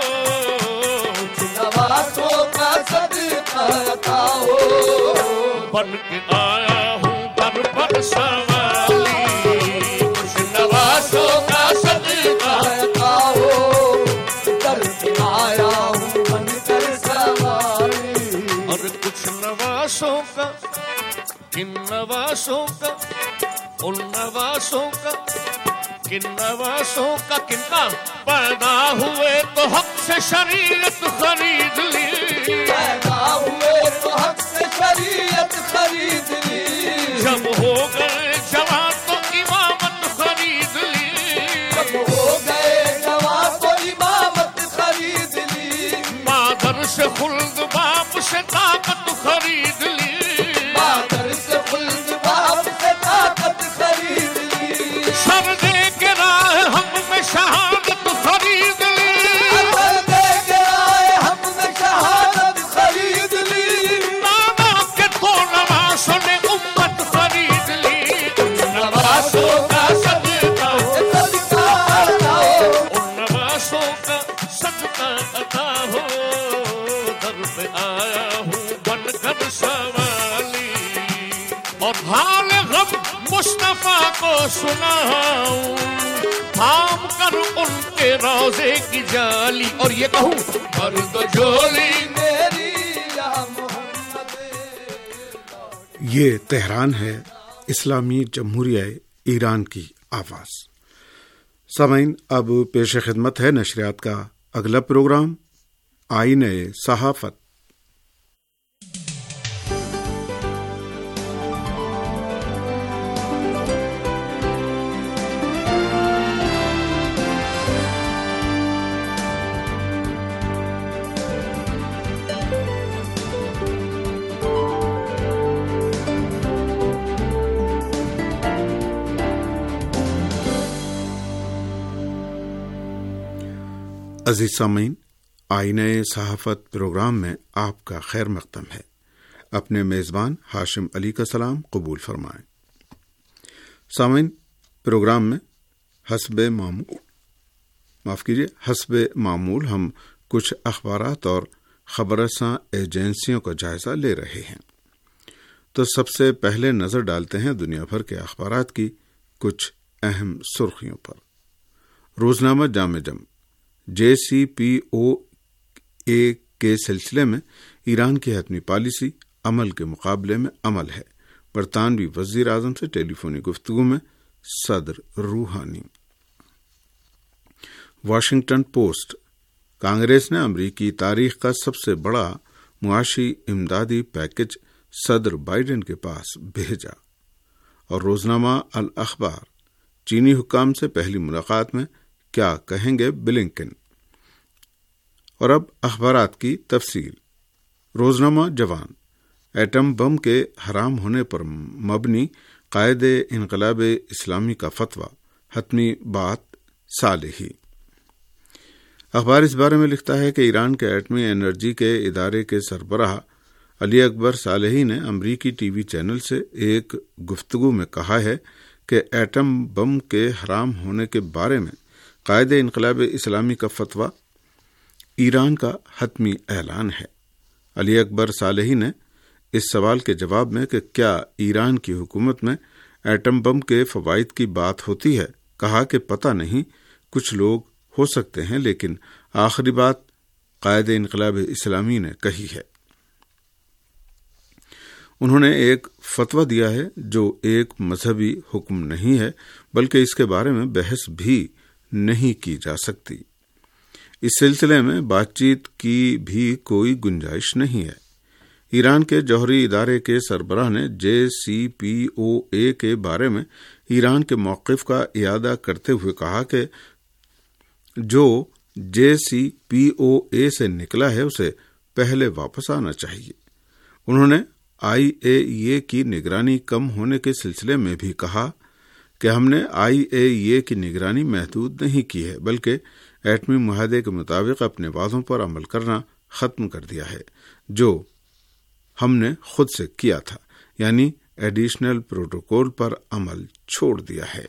نوازوں کا صدقہ عطا ہو۔ بن کے آیا ہوں در پر سوالی خوش نوازوں کا صدقہ عطا ہو در پہ آیا ہوں بن کر سوالی اور کچھ نوازوں کا کن نوازوں کا ان نوازوں کا کن نوازوں کا کن کا پیدا ہوئے تو حق سے شریعت خرید لی پیدا ہوئے تو حق سے شریعت خرید لی جب ہو گئے جوان تو امامت خرید لی جب ہو گئے جوان تو امامت خرید لی مادر سے خلد باپ سے طاقت خرید لی مادر سے خلد باپ سے طاقت خرید لی سر دے کے راہ ہم میں شہادت خرید لی اثر دے کے آئے ہم نے شہادت خرید لی نانا کے تو نوازوں نے امت خرید لی ان نوازوں کا صدقہ ہو صدقہ عطا ہو ان نوازوں کا صدقہ عطا ہو در پہ آیا ہوں بن کر سوالی اور حال غم مصطفیٰ کو سناؤں تھام کر ان کے روزے کی جالی اور یہ کہوں بھر دو جھولی میری یا محمد یہ تہران ہے اسلامی جمہوریہ ایران کی آواز. سامعین، اب پیش خدمت ہے نشریات کا اگلا پروگرام آئینہ صحافت. عزیز سامعین، آئینہ صحافت پروگرام میں آپ کا خیر مقدم ہے. اپنے میزبان ہاشم علی کا سلام قبول فرمائیں. سامعین، پروگرام میں حسب معمول معاف کیجیے حسب معمول ہم کچھ اخبارات اور خبر رساں ایجنسیوں کا جائزہ لے رہے ہیں. تو سب سے پہلے نظر ڈالتے ہیں دنیا بھر کے اخبارات کی کچھ اہم سرخیوں پر. روزنامہ جامع جم جے سی پی او اے کے سلسلے میں ایران کی حتمی پالیسی عمل کے مقابلے میں عمل ہے. برطانوی وزیر اعظم سے ٹیلی فونی گفتگو میں صدر روحانی. واشنگٹن پوسٹ، کانگریس نے امریکی تاریخ کا سب سے بڑا معاشی امدادی پیکج صدر بائیڈن کے پاس بھیجا. اور روزنامہ الاخبار، چینی حکام سے پہلی ملاقات میں کیا کہیں گے بلنکن. اور اب اخبارات کی تفصیل. روزنامہ جوان، ایٹم بم کے حرام ہونے پر مبنی قائد انقلاب اسلامی کا فتویٰ، حتمی بات صالحی. اخبار اس بارے میں لکھتا ہے کہ ایران کے ایٹمی انرجی کے ادارے کے سربراہ علی اکبر صالحی نے امریکی ٹی وی چینل سے ایک گفتگو میں کہا ہے کہ ایٹم بم کے حرام ہونے کے بارے میں قائد انقلاب اسلامی کا فتویٰ ایران کا حتمی اعلان ہے. علی اکبر صالحی نے اس سوال کے جواب میں کہ کیا ایران کی حکومت میں ایٹم بم کے فوائد کی بات ہوتی ہے، کہا کہ پتہ نہیں، کچھ لوگ ہو سکتے ہیں، لیکن آخری بات قائد انقلاب اسلامی نے کہی ہے. انہوں نے ایک فتویٰ دیا ہے جو ایک مذہبی حکم نہیں ہے، بلکہ اس کے بارے میں بحث بھی نہیں کی جا سکتی. اس سلسلے میں بات چیت کی بھی کوئی گنجائش نہیں ہے. ایران کے جوہری ادارے کے سربراہ نے جے سی پی او اے کے بارے میں ایران کے موقف کا اعادہ کرتے ہوئے کہا کہ جو جے سی پی او اے سے نکلا ہے اسے پہلے واپس آنا چاہیے. انہوں نے آئی اے ای اے کی نگرانی کم ہونے کے سلسلے میں بھی کہا کہ ہم نے آئی اے ای اے کی نگرانی محدود نہیں کی ہے، بلکہ ایٹمی معاہدے کے مطابق اپنے وعدوں پر عمل کرنا ختم کر دیا ہے جو ہم نے خود سے کیا تھا، یعنی ایڈیشنل پروٹوکول پر عمل چھوڑ دیا ہے.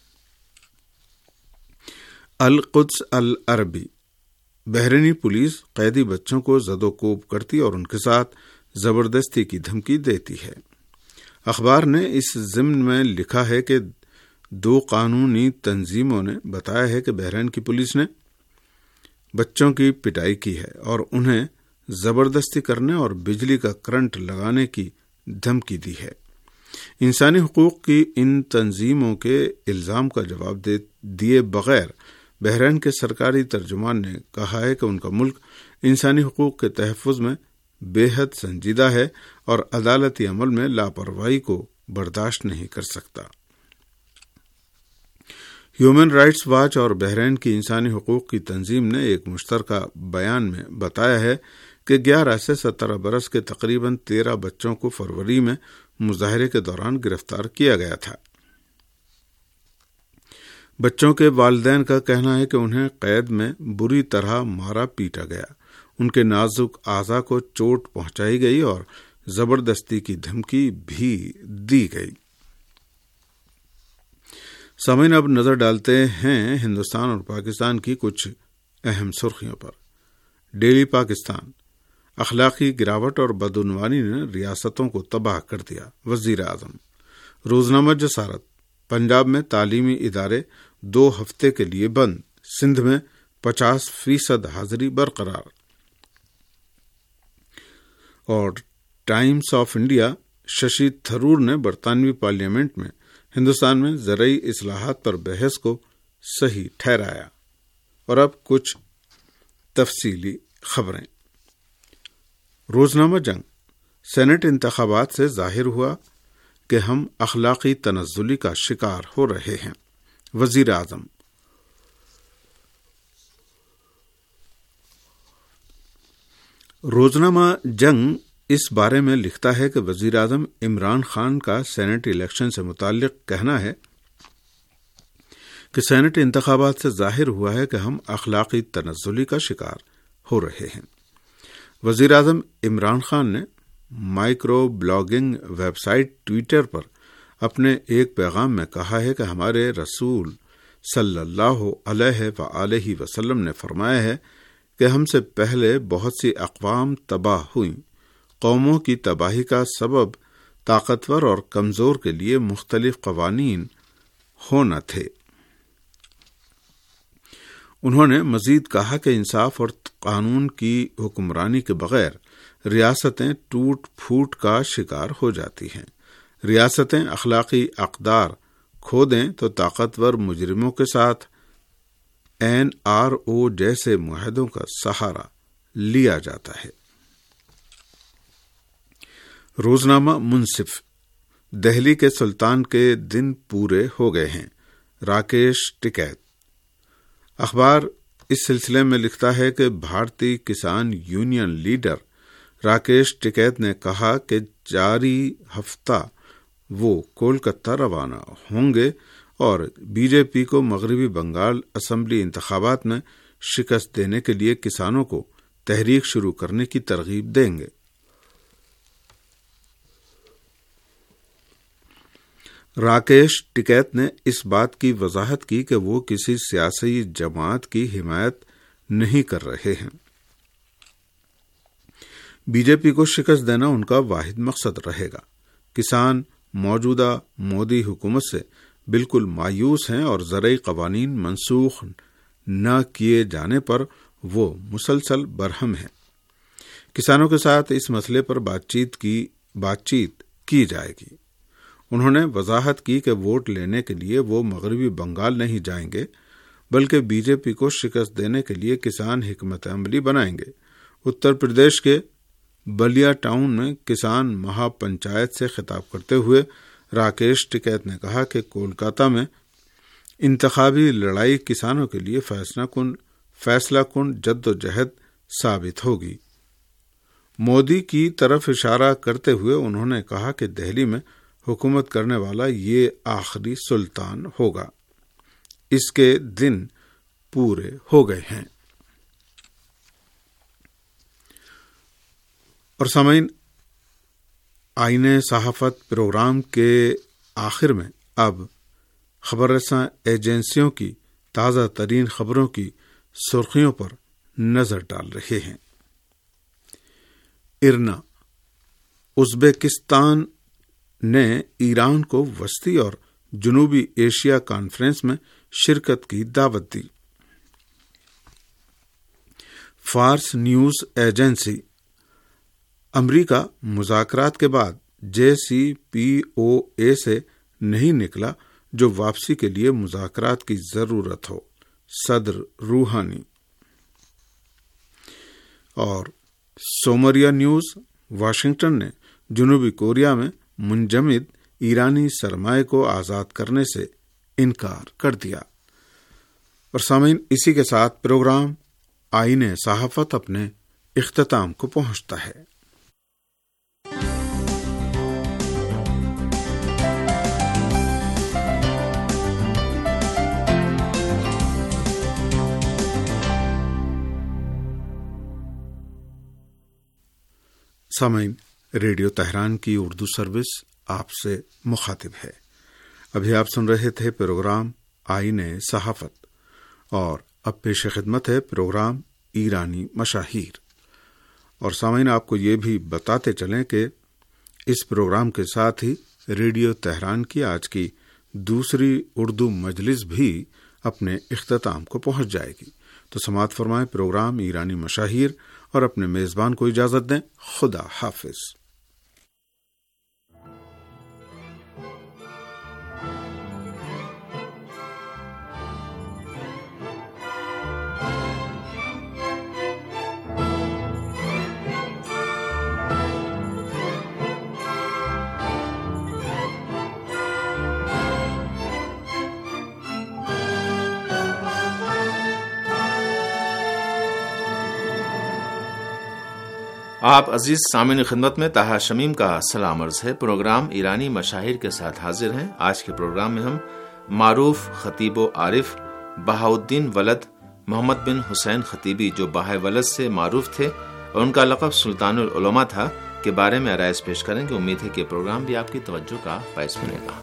القدس العربی، بحرینی پولیس قیدی بچوں کو زد و کوب کرتی اور ان کے ساتھ زبردستی کی دھمکی دیتی ہے. اخبار نے اس ضمن میں لکھا ہے کہ دو قانونی تنظیموں نے بتایا ہے کہ بحرین کی پولیس نے بچوں کی پٹائی کی ہے اور انہیں زبردستی کرنے اور بجلی کا کرنٹ لگانے کی دھمکی دی ہے۔ انسانی حقوق کی ان تنظیموں کے الزام کا جواب دیے بغیر بحرین کے سرکاری ترجمان نے کہا ہے کہ ان کا ملک انسانی حقوق کے تحفظ میں بے حد سنجیدہ ہے اور عدالتی عمل میں لاپرواہی کو برداشت نہیں کر سکتا۔ ہیومن رائٹس واچ اور بحرین کی انسانی حقوق کی تنظیم نے ایک مشترکہ بیان میں بتایا ہے کہ گیارہ سے سترہ برس کے تقریباً تیرہ بچوں کو فروری میں مظاہرے کے دوران گرفتار کیا گیا تھا۔ بچوں کے والدین کا کہنا ہے کہ انہیں قید میں بری طرح مارا پیٹا گیا، ان کے نازک اعضاء کو چوٹ پہنچائی گئی اور زبردستی کی دھمکی بھی دی گئی۔ سامعین، اب نظر ڈالتے ہیں ہندوستان اور پاکستان کی کچھ اہم سرخیوں پر۔ ڈیلی پاکستان: اخلاقی گراوٹ اور بدعنوانی نے ریاستوں کو تباہ کر دیا، وزیر اعظم۔ روزنامہ جسارت: پنجاب میں تعلیمی ادارے دو ہفتے کے لیے بند، سندھ میں پچاس فیصد حاضری برقرار۔ اور Times of India: Shashi Tharoor نے برطانوی پارلیمنٹ میں ہندوستان میں زرعی اصلاحات پر بحث کو صحیح ٹھہرایا۔ اور اب کچھ تفصیلی خبریں۔ روزنامہ جنگ: سینٹ انتخابات سے ظاہر ہوا کہ ہم اخلاقی تنزلی کا شکار ہو رہے ہیں، وزیر اعظم۔ روزنامہ جنگ اس بارے میں لکھتا ہے کہ وزیر اعظم عمران خان کا سینٹ الیکشن سے متعلق کہنا ہے کہ سینٹ انتخابات سے ظاہر ہوا ہے کہ ہم اخلاقی تنزلی کا شکار ہو رہے ہیں۔ وزیر اعظم عمران خان نے microblogging website Twitter پر اپنے ایک پیغام میں کہا ہے کہ ہمارے رسول صلی اللہ علیہ وآلہ وسلم نے فرمایا ہے کہ ہم سے پہلے بہت سی اقوام تباہ ہوئیں، قوموں کی تباہی کا سبب طاقتور اور کمزور کے لیے مختلف قوانین ہونا تھے۔ انہوں نے مزید کہا کہ انصاف اور قانون کی حکمرانی کے بغیر ریاستیں ٹوٹ پھوٹ کا شکار ہو جاتی ہیں۔ ریاستیں اخلاقی اقدار کھو دیں تو طاقتور مجرموں کے ساتھ این آر او جیسے معاہدوں کا سہارا لیا جاتا ہے۔ روزنامہ منصف: دہلی کے سلطان کے دن پورے ہو گئے ہیں، راکیش ٹکیت۔ اخبار اس سلسلے میں لکھتا ہے کہ بھارتی کسان یونین لیڈر راکیش ٹکیت نے کہا کہ جاری ہفتہ وہ کولکتہ روانہ ہوں گے اور بی جے پی کو مغربی بنگال اسمبلی انتخابات میں شکست دینے کے لیے کسانوں کو تحریک شروع کرنے کی ترغیب دیں گے۔ راکیش ٹکیت نے اس بات کی وضاحت کی کہ وہ کسی سیاسی جماعت کی حمایت نہیں کر رہے ہیں۔ بی جے پی کو شکست دینا ان کا واحد مقصد رہے گا۔ کسان موجودہ مودی حکومت سے بالکل مایوس ہیں اور زرعی قوانین منسوخ نہ کیے جانے پر وہ مسلسل برہم ہیں۔ کسانوں کے ساتھ اس مسئلے پر بات چیت کی بات چیت کی جائے گی۔ انہوں نے وضاحت کی کہ ووٹ لینے کے لیے وہ مغربی بنگال نہیں جائیں گے بلکہ بی جے پی کو شکست دینے کے لیے کسان حکمت عملی بنائیں گے۔ اتر پردیش کے بلیا ٹاؤن میں کسان مہا پنچایت سے خطاب کرتے ہوئے راکیش ٹکیت نے کہا کہ کولکاتہ میں انتخابی لڑائی کسانوں کے لیے فیصلہ کن فیصلہ کن جد و جہد ثابت ہوگی۔ مودی کی طرف اشارہ کرتے ہوئے انہوں نے کہا کہ دہلی میں حکومت کرنے والا یہ آخری سلطان ہوگا، اس کے دن پورے ہو گئے ہیں۔ اور سامعین، آئین صحافت پروگرام کے آخر میں اب خبر رساں ایجنسیوں کی تازہ ترین خبروں کی سرخیوں پر نظر ڈال رہے ہیں۔ ارنا: ازبکستان نے ایران کو وسطی اور جنوبی ایشیا کانفرنس میں شرکت کی دعوت دی۔ فارس نیوز ایجنسی: امریکہ مذاکرات کے بعد جے سی پی او اے سے نہیں نکلا جو واپسی کے لیے مذاکرات کی ضرورت ہو، صدر روحانی۔ اور سومریا نیوز: واشنگٹن نے جنوبی کوریا میں منجمد ایرانی سرمایہ کو آزاد کرنے سے انکار کر دیا۔ اور سامعین، اسی کے ساتھ پروگرام آئین صحافت اپنے اختتام کو پہنچتا ہے۔ سامعین، ریڈیو تہران کی اردو سروس آپ سے مخاطب ہے۔ ابھی آپ سن رہے تھے پروگرام آئین صحافت، اور اب پیش خدمت ہے پروگرام ایرانی مشاہیر۔ اور سامعین، آپ کو یہ بھی بتاتے چلیں کہ اس پروگرام کے ساتھ ہی ریڈیو تہران کی آج کی دوسری اردو مجلس بھی اپنے اختتام کو پہنچ جائے گی۔ تو سماعت فرمائیں پروگرام ایرانی مشاہیر اور اپنے میزبان کو اجازت دیں۔ خدا حافظ۔ آپ عزیز سامعین خدمت میں طاہر شمیم کا سلام عرض ہے۔ پروگرام ایرانی مشاہیر کے ساتھ حاضر ہیں۔ آج کے پروگرام میں ہم معروف خطیب و عارف بہاؤالدین ولد محمد بن حسین خطیبی، جو بہائے ولد سے معروف تھے اور ان کا لقب سلطان العلماء تھا، کے بارے میں آرائز پیش کریں گے۔ امید ہے کہ پروگرام بھی آپ کی توجہ کا باعث بنے گا۔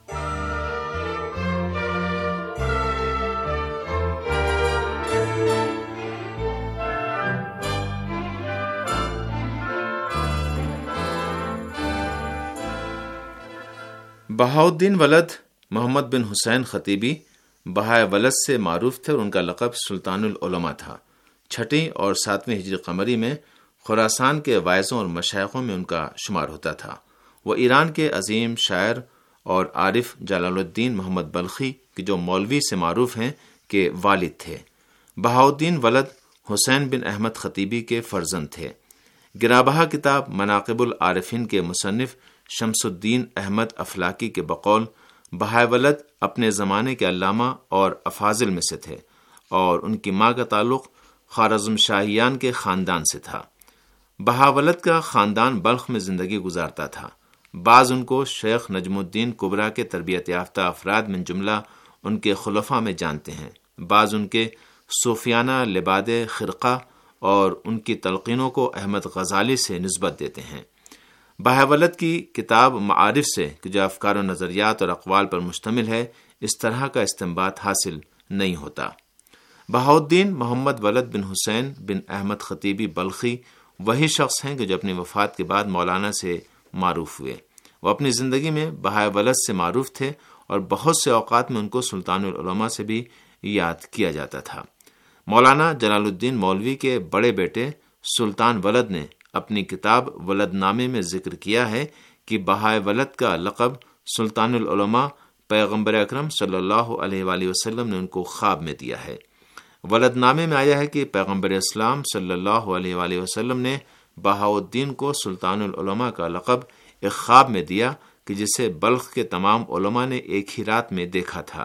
بہاؤالدین ولد محمد بن حسین خطیبی بہائے ولد سے معروف تھے اور ان کا لقب سلطان العلماء تھا۔ چھٹی اور ساتویں ہجری قمری میں خراسان کے واعظوں اور مشائخوں میں ان کا شمار ہوتا تھا۔ وہ ایران کے عظیم شاعر اور عارف جلال الدین محمد بلخی کے جو مولوی سے معروف ہیں کے والد تھے۔ بہاؤالدین ولد حسین بن احمد خطیبی کے فرزند تھے۔ گرابہا کتاب مناقب العارفین کے مصنف شمس الدین احمد افلاکی کے بقول بہائے ولد اپنے زمانے کے علامہ اور افاضل میں سے تھے، اور ان کی ماں کا تعلق خوارزم شاہیان کے خاندان سے تھا۔ بہائے ولد کا خاندان بلخ میں زندگی گزارتا تھا۔ بعض ان کو شیخ نجم الدین کبریٰ کے تربیت یافتہ افراد من جملہ ان کے خلفاء میں جانتے ہیں، بعض ان کے صوفیانہ لباد خرقہ اور ان کی تلقینوں کو احمد غزالی سے نسبت دیتے ہیں۔ بہائے ولد کی کتاب معارف سے کہ جو افکار و نظریات اور اقوال پر مشتمل ہے، اس طرح کا استنباط حاصل نہیں ہوتا۔ بہاؤالدین محمد ولد بن حسین بن احمد خطیبی بلخی وہی شخص ہیں کہ جو اپنی وفات کے بعد مولانا سے معروف ہوئے۔ وہ اپنی زندگی میں بہائے ولد سے معروف تھے اور بہت سے اوقات میں ان کو سلطان العلماء سے بھی یاد کیا جاتا تھا۔ مولانا جلال الدین مولوی کے بڑے بیٹے سلطان ولد نے اپنی کتاب ولد نامے میں ذکر کیا ہے کہ بہائے ولد کا لقب سلطان العلماء پیغمبر اکرم صلی اللہ علیہ وآلہ وسلم نے ان کو خواب میں دیا ہے۔ ولد نامے میں آیا ہے کہ پیغمبر اسلام صلی اللہ علیہ وآلہ وسلم نے بہاؤالدین کو سلطان العلماء کا لقب ایک خواب میں دیا کہ جسے بلخ کے تمام علماء نے ایک ہی رات میں دیکھا تھا۔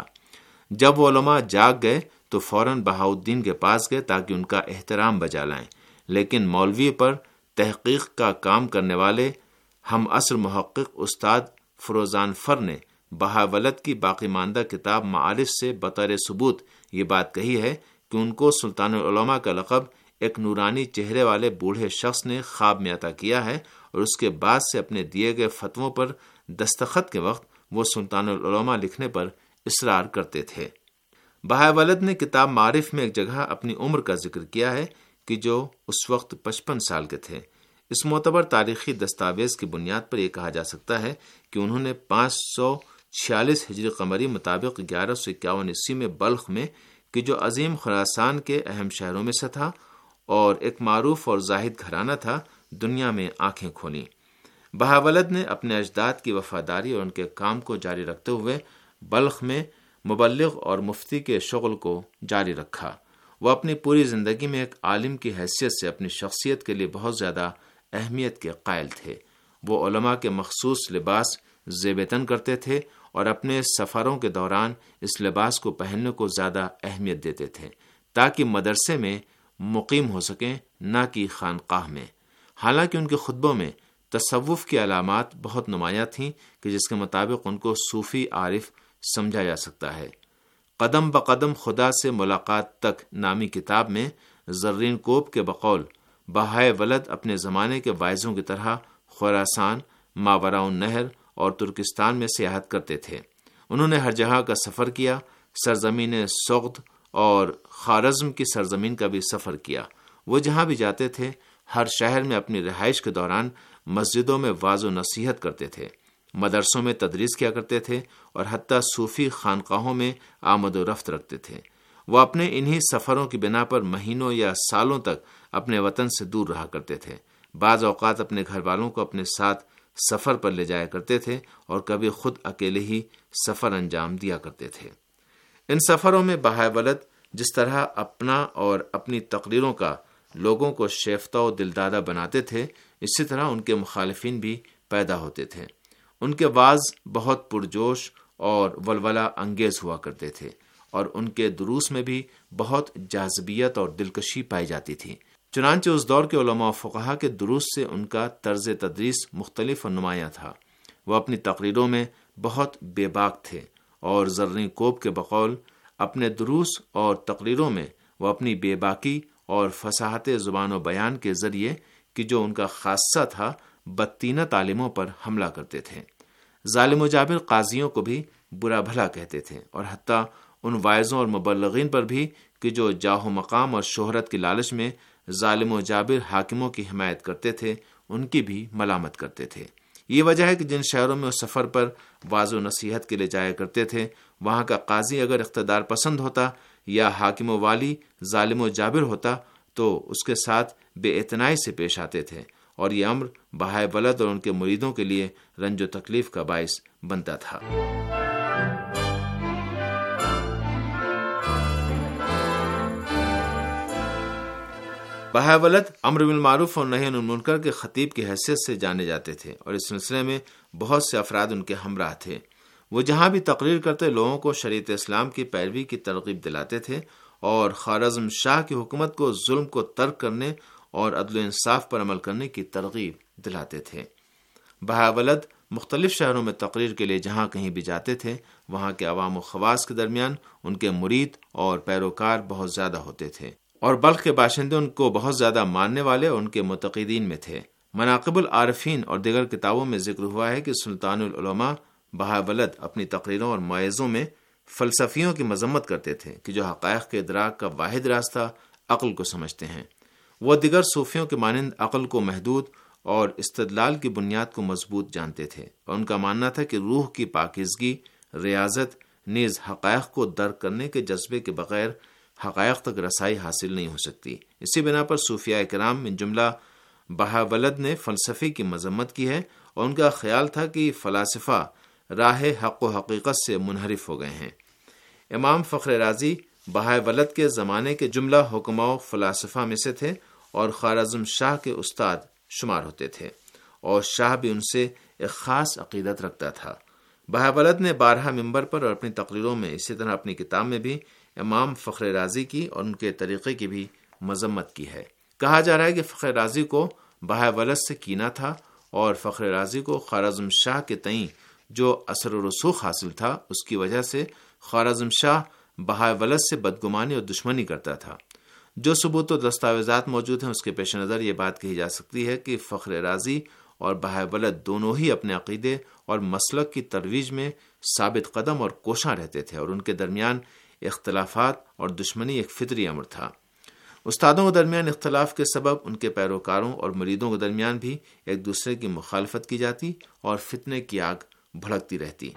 جب وہ علماء جاگ گئے تو فوراً بہاؤالدین کے پاس گئے تاکہ ان کا احترام بجا لائیں، لیکن مولوی پر تحقیق کا کام کرنے والے ہم عصر محقق استاد فروزان فر نے بہائے ولد کی باقی ماندہ کتاب معارف سے بطور ثبوت یہ بات کہی ہے کہ ان کو سلطان العلماء کا لقب ایک نورانی چہرے والے بوڑھے شخص نے خواب میں عطا کیا ہے، اور اس کے بعد سے اپنے دیے گئے فتووں پر دستخط کے وقت وہ سلطان العلماء لکھنے پر اصرار کرتے تھے۔ بہائے ولد نے کتاب معارف میں ایک جگہ اپنی عمر کا ذکر کیا ہے کہ جو اس وقت پچپن سال کے تھے۔ اس معتبر تاریخی دستاویز کی بنیاد پر یہ کہا جا سکتا ہے کہ انہوں نے پانچ سو چھیالیس ہجری قمری مطابق گیارہ سو اکیاون عیسوی میں بلخ میں کہ جو عظیم خراسان کے اہم شہروں میں سے تھا اور ایک معروف اور زاہد گھرانہ تھا، دنیا میں آنکھیں کھولیں۔ بہاولد نے اپنے اجداد کی وفاداری اور ان کے کام کو جاری رکھتے ہوئے بلخ میں مبلغ اور مفتی کے شغل کو جاری رکھا۔ وہ اپنی پوری زندگی میں ایک عالم کی حیثیت سے اپنی شخصیت کے لیے بہت زیادہ اہمیت کے قائل تھے۔ وہ علماء کے مخصوص لباس زیب تن کرتے تھے اور اپنے سفروں کے دوران اس لباس کو پہننے کو زیادہ اہمیت دیتے تھے تاکہ مدرسے میں مقیم ہو سکیں، نہ کہ خانقاہ میں۔ حالانکہ ان کے خطبوں میں تصوف کی علامات بہت نمایاں تھیں کہ جس کے مطابق ان کو صوفی عارف سمجھا جا سکتا ہے۔ قدم بقدم خدا سے ملاقات تک نامی کتاب میں زرین کوب کے بقول بہائے ولد اپنے زمانے کے وائزوں کی طرح خراسان، ماوراء النہر اور ترکستان میں سیاحت کرتے تھے۔ انہوں نے ہر جگہ کا سفر کیا، سرزمین سغد اور خوارزم کی سرزمین کا بھی سفر کیا۔ وہ جہاں بھی جاتے تھے ہر شہر میں اپنی رہائش کے دوران مسجدوں میں واعظ و نصیحت کرتے تھے، مدرسوں میں تدریس کیا کرتے تھے اور حتیٰ صوفی خانقاہوں میں آمد و رفت رکھتے تھے۔ وہ اپنے انہی سفروں کی بنا پر مہینوں یا سالوں تک اپنے وطن سے دور رہا کرتے تھے۔ بعض اوقات اپنے گھر والوں کو اپنے ساتھ سفر پر لے جایا کرتے تھے اور کبھی خود اکیلے ہی سفر انجام دیا کرتے تھے۔ ان سفروں میں بہائے ولد جس طرح اپنا اور اپنی تقریروں کا لوگوں کو شیفتہ و دلدادہ بناتے تھے، اسی طرح ان کے مخالفین بھی پیدا ہوتے تھے۔ ان کے وعظ بہت پرجوش اور ولولہ انگیز ہوا کرتے تھے اور ان کے دروس میں بھی بہت جاذبیت اور دلکشی پائی جاتی تھی۔ چنانچہ اس دور کے علماء و فقہا کے دروس سے ان کا طرز تدریس مختلف و نمایاں تھا۔ وہ اپنی تقریروں میں بہت بے باک تھے اور زرین کوب کے بقول اپنے دروس اور تقریروں میں وہ اپنی بے باکی اور فصاحت زبان و بیان کے ذریعے کہ جو ان کا خاصہ تھا بدتینہ تعلیموں پر حملہ کرتے تھے۔ ظالم و جابر قاضیوں کو بھی برا بھلا کہتے تھے اور حتیٰ ان واعظوں اور مبلغین پر بھی کہ جو جاہ و مقام اور شہرت کی لالچ میں ظالم و جابر حاکموں کی حمایت کرتے تھے، ان کی بھی ملامت کرتے تھے۔ یہ وجہ ہے کہ جن شہروں میں اس سفر پر واعظ و نصیحت کے لیے جایا کرتے تھے، وہاں کا قاضی اگر اقتدار پسند ہوتا یا حاکم و والی ظالم و جابر ہوتا تو اس کے ساتھ بے اعتنائی سے پیش آتے تھے، اور یہ امر بہائے ولد اور ان کے مریدوں کے لیے رنج و تکلیف کا باعث بنتا تھا۔ بہائے ولد امر بالمعروف اور نہی عن المنکر کے خطیب کی حیثیت سے جانے جاتے تھے اور اس سلسلے میں بہت سے افراد ان کے ہمراہ تھے۔ وہ جہاں بھی تقریر کرتے لوگوں کو شریعت اسلام کی پیروی کی ترغیب دلاتے تھے اور خوارزم شاہ کی حکومت کو ظلم کو ترک کرنے اور عدل و انصاف پر عمل کرنے کی ترغیب دلاتے تھے۔ بہائے ولد مختلف شہروں میں تقریر کے لیے جہاں کہیں بھی جاتے تھے، وہاں کے عوام و خواص کے درمیان ان کے مرید اور پیروکار بہت زیادہ ہوتے تھے، اور بلخ کے باشندے ان کو بہت زیادہ ماننے والے اور ان کے متقدین میں تھے۔ مناقب العارفین اور دیگر کتابوں میں ذکر ہوا ہے کہ سلطان العلماء بہائے ولد اپنی تقریروں اور موعظوں میں فلسفیوں کی مذمت کرتے تھے کہ جو حقائق کے ادراک کا واحد راستہ عقل کو سمجھتے ہیں۔ وہ دیگر صوفیوں کے مانند عقل کو محدود اور استدلال کی بنیاد کو مضبوط جانتے تھے، اور ان کا ماننا تھا کہ روح کی پاکیزگی، ریاضت نیز حقائق کو درک کرنے کے جذبے کے بغیر حقائق تک رسائی حاصل نہیں ہو سکتی۔ اسی بنا پر صوفیاء کرام من جملہ بہائے ولد نے فلسفے کی مذمت کی ہے، اور ان کا خیال تھا کہ فلاسفہ راہ حق و حقیقت سے منحرف ہو گئے ہیں۔ امام فخر رازی بہائے ولد کے زمانے کے جملہ حکماء و فلاسفہ میں سے تھے اور خوارزم شاہ کے استاد شمار ہوتے تھے، اور شاہ بھی ان سے ایک خاص عقیدت رکھتا تھا۔ بہائے ولد نے بارہا ممبر پر اور اپنی تقریروں میں، اسی طرح اپنی کتاب میں بھی امام فخر رازی کی اور ان کے طریقے کی بھی مذمت کی ہے۔ کہا جا رہا ہے کہ فخر رازی کو بہائے ولد سے کینہ تھا، اور فخر رازی کو خوارزم شاہ کے تئیں جو اثر و رسوخ حاصل تھا اس کی وجہ سے خوارزم شاہ بہائے ولد سے بدگمانی اور دشمنی کرتا تھا۔ جو ثبوت و دستاویزات موجود ہیں اس کے پیش نظر یہ بات کہی جا سکتی ہے کہ فخر رازی اور بہائے ولد دونوں ہی اپنے عقیدے اور مسلک کی ترویج میں ثابت قدم اور کوشاں رہتے تھے، اور ان کے درمیان اختلافات اور دشمنی ایک فطری امر تھا۔ استادوں کے درمیان اختلاف کے سبب ان کے پیروکاروں اور مریدوں کے درمیان بھی ایک دوسرے کی مخالفت کی جاتی اور فتنے کی آگ بھڑکتی رہتی۔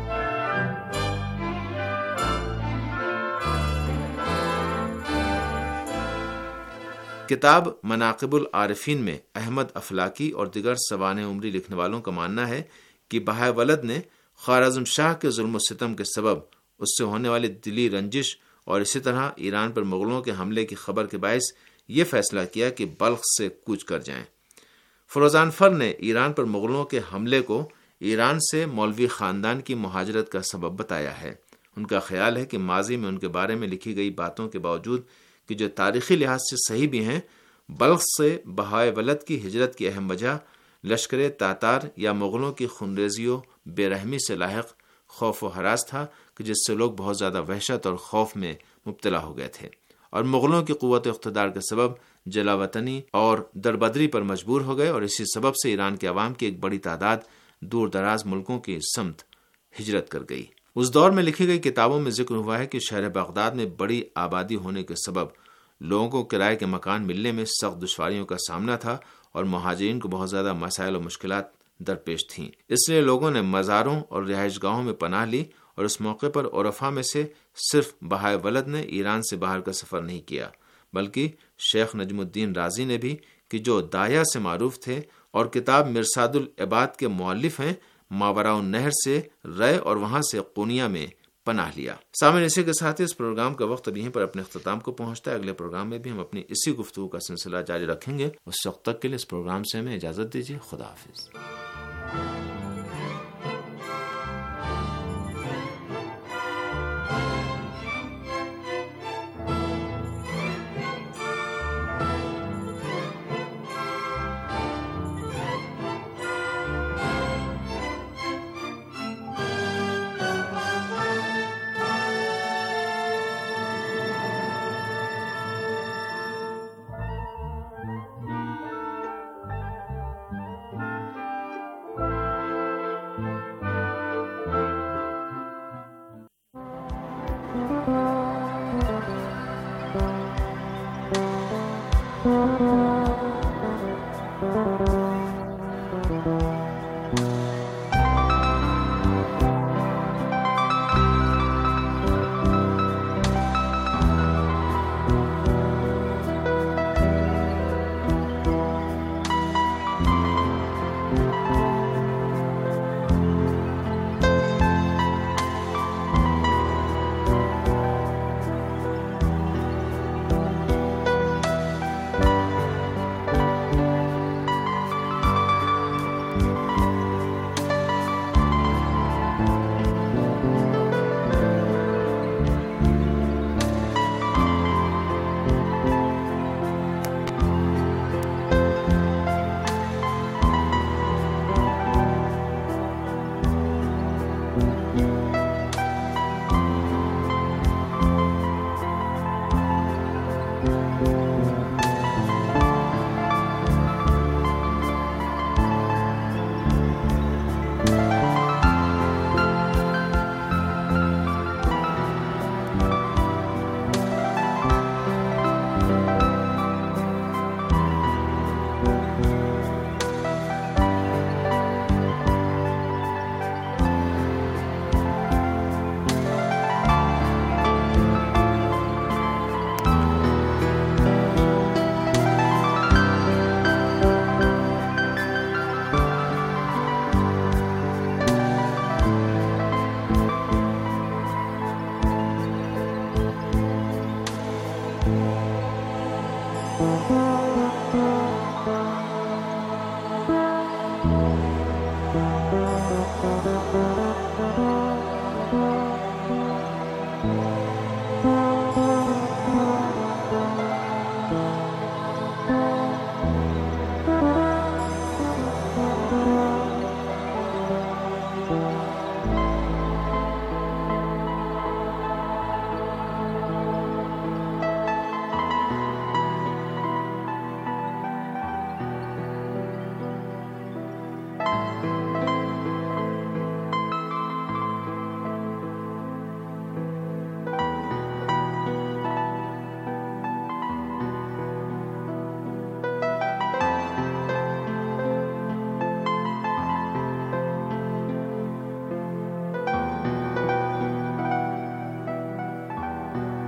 کتاب مناقب العارفین میں احمد افلاکی اور دیگر سوانح عمری لکھنے والوں کا ماننا ہے کہ بہائے ولد نے خوارزم شاہ کے ظلم و ستم کے سبب اس سے ہونے والی دلی رنجش اور اسی طرح ایران پر مغلوں کے حملے کی خبر کے باعث یہ فیصلہ کیا کہ بلخ سے کوچ کر جائیں۔ فروزان فر نے ایران پر مغلوں کے حملے کو ایران سے مولوی خاندان کی مہاجرت کا سبب بتایا ہے۔ ان کا خیال ہے کہ ماضی میں ان کے بارے میں لکھی گئی باتوں کے باوجود کہ جو تاریخی لحاظ سے صحیح بھی ہیں، بلخ سے بہائے ولد کی ہجرت کی اہم وجہ لشکر تاتار یا مغلوں کی خونریزی و بے رحمی سے لاحق خوف و ہراس تھا کہ جس سے لوگ بہت زیادہ وحشت اور خوف میں مبتلا ہو گئے تھے، اور مغلوں کی قوت اقتدار کے سبب جلا وطنی اور دربدری پر مجبور ہو گئے، اور اسی سبب سے ایران کے عوام کی ایک بڑی تعداد دور دراز ملکوں کی سمت ہجرت کر گئی۔ اس دور میں لکھی گئی کتابوں میں ذکر ہوا ہے کہ شہر بغداد میں بڑی آبادی ہونے کے سبب لوگوں کو کرائے کے مکان ملنے میں سخت دشواریوں کا سامنا تھا اور مہاجرین کو بہت زیادہ مسائل و مشکلات درپیش تھیں۔ اس لیے لوگوں نے مزاروں اور رہائش گاہوں میں پناہ لی، اور اس موقع پر عرفا میں سے صرف بہائے ولد نے ایران سے باہر کا سفر نہیں کیا، بلکہ شیخ نجم الدین رازی نے بھی، کہ جو دایا سے معروف تھے اور کتاب مرصاد العباد کے مؤلف ہیں، ماوراء النہر سے رائے اور وہاں سے قونیہ میں پناہ لیا۔ سامعین، اسی کے ساتھ اس پروگرام کا وقت اب یہیں پر اپنے اختتام کو پہنچتا ہے۔ اگلے پروگرام میں بھی ہم اپنی اسی گفتگو کا سلسلہ جاری رکھیں گے۔ اس وقت تک کے لیے اس پروگرام سے ہمیں اجازت دیجیے۔ خدا حافظ۔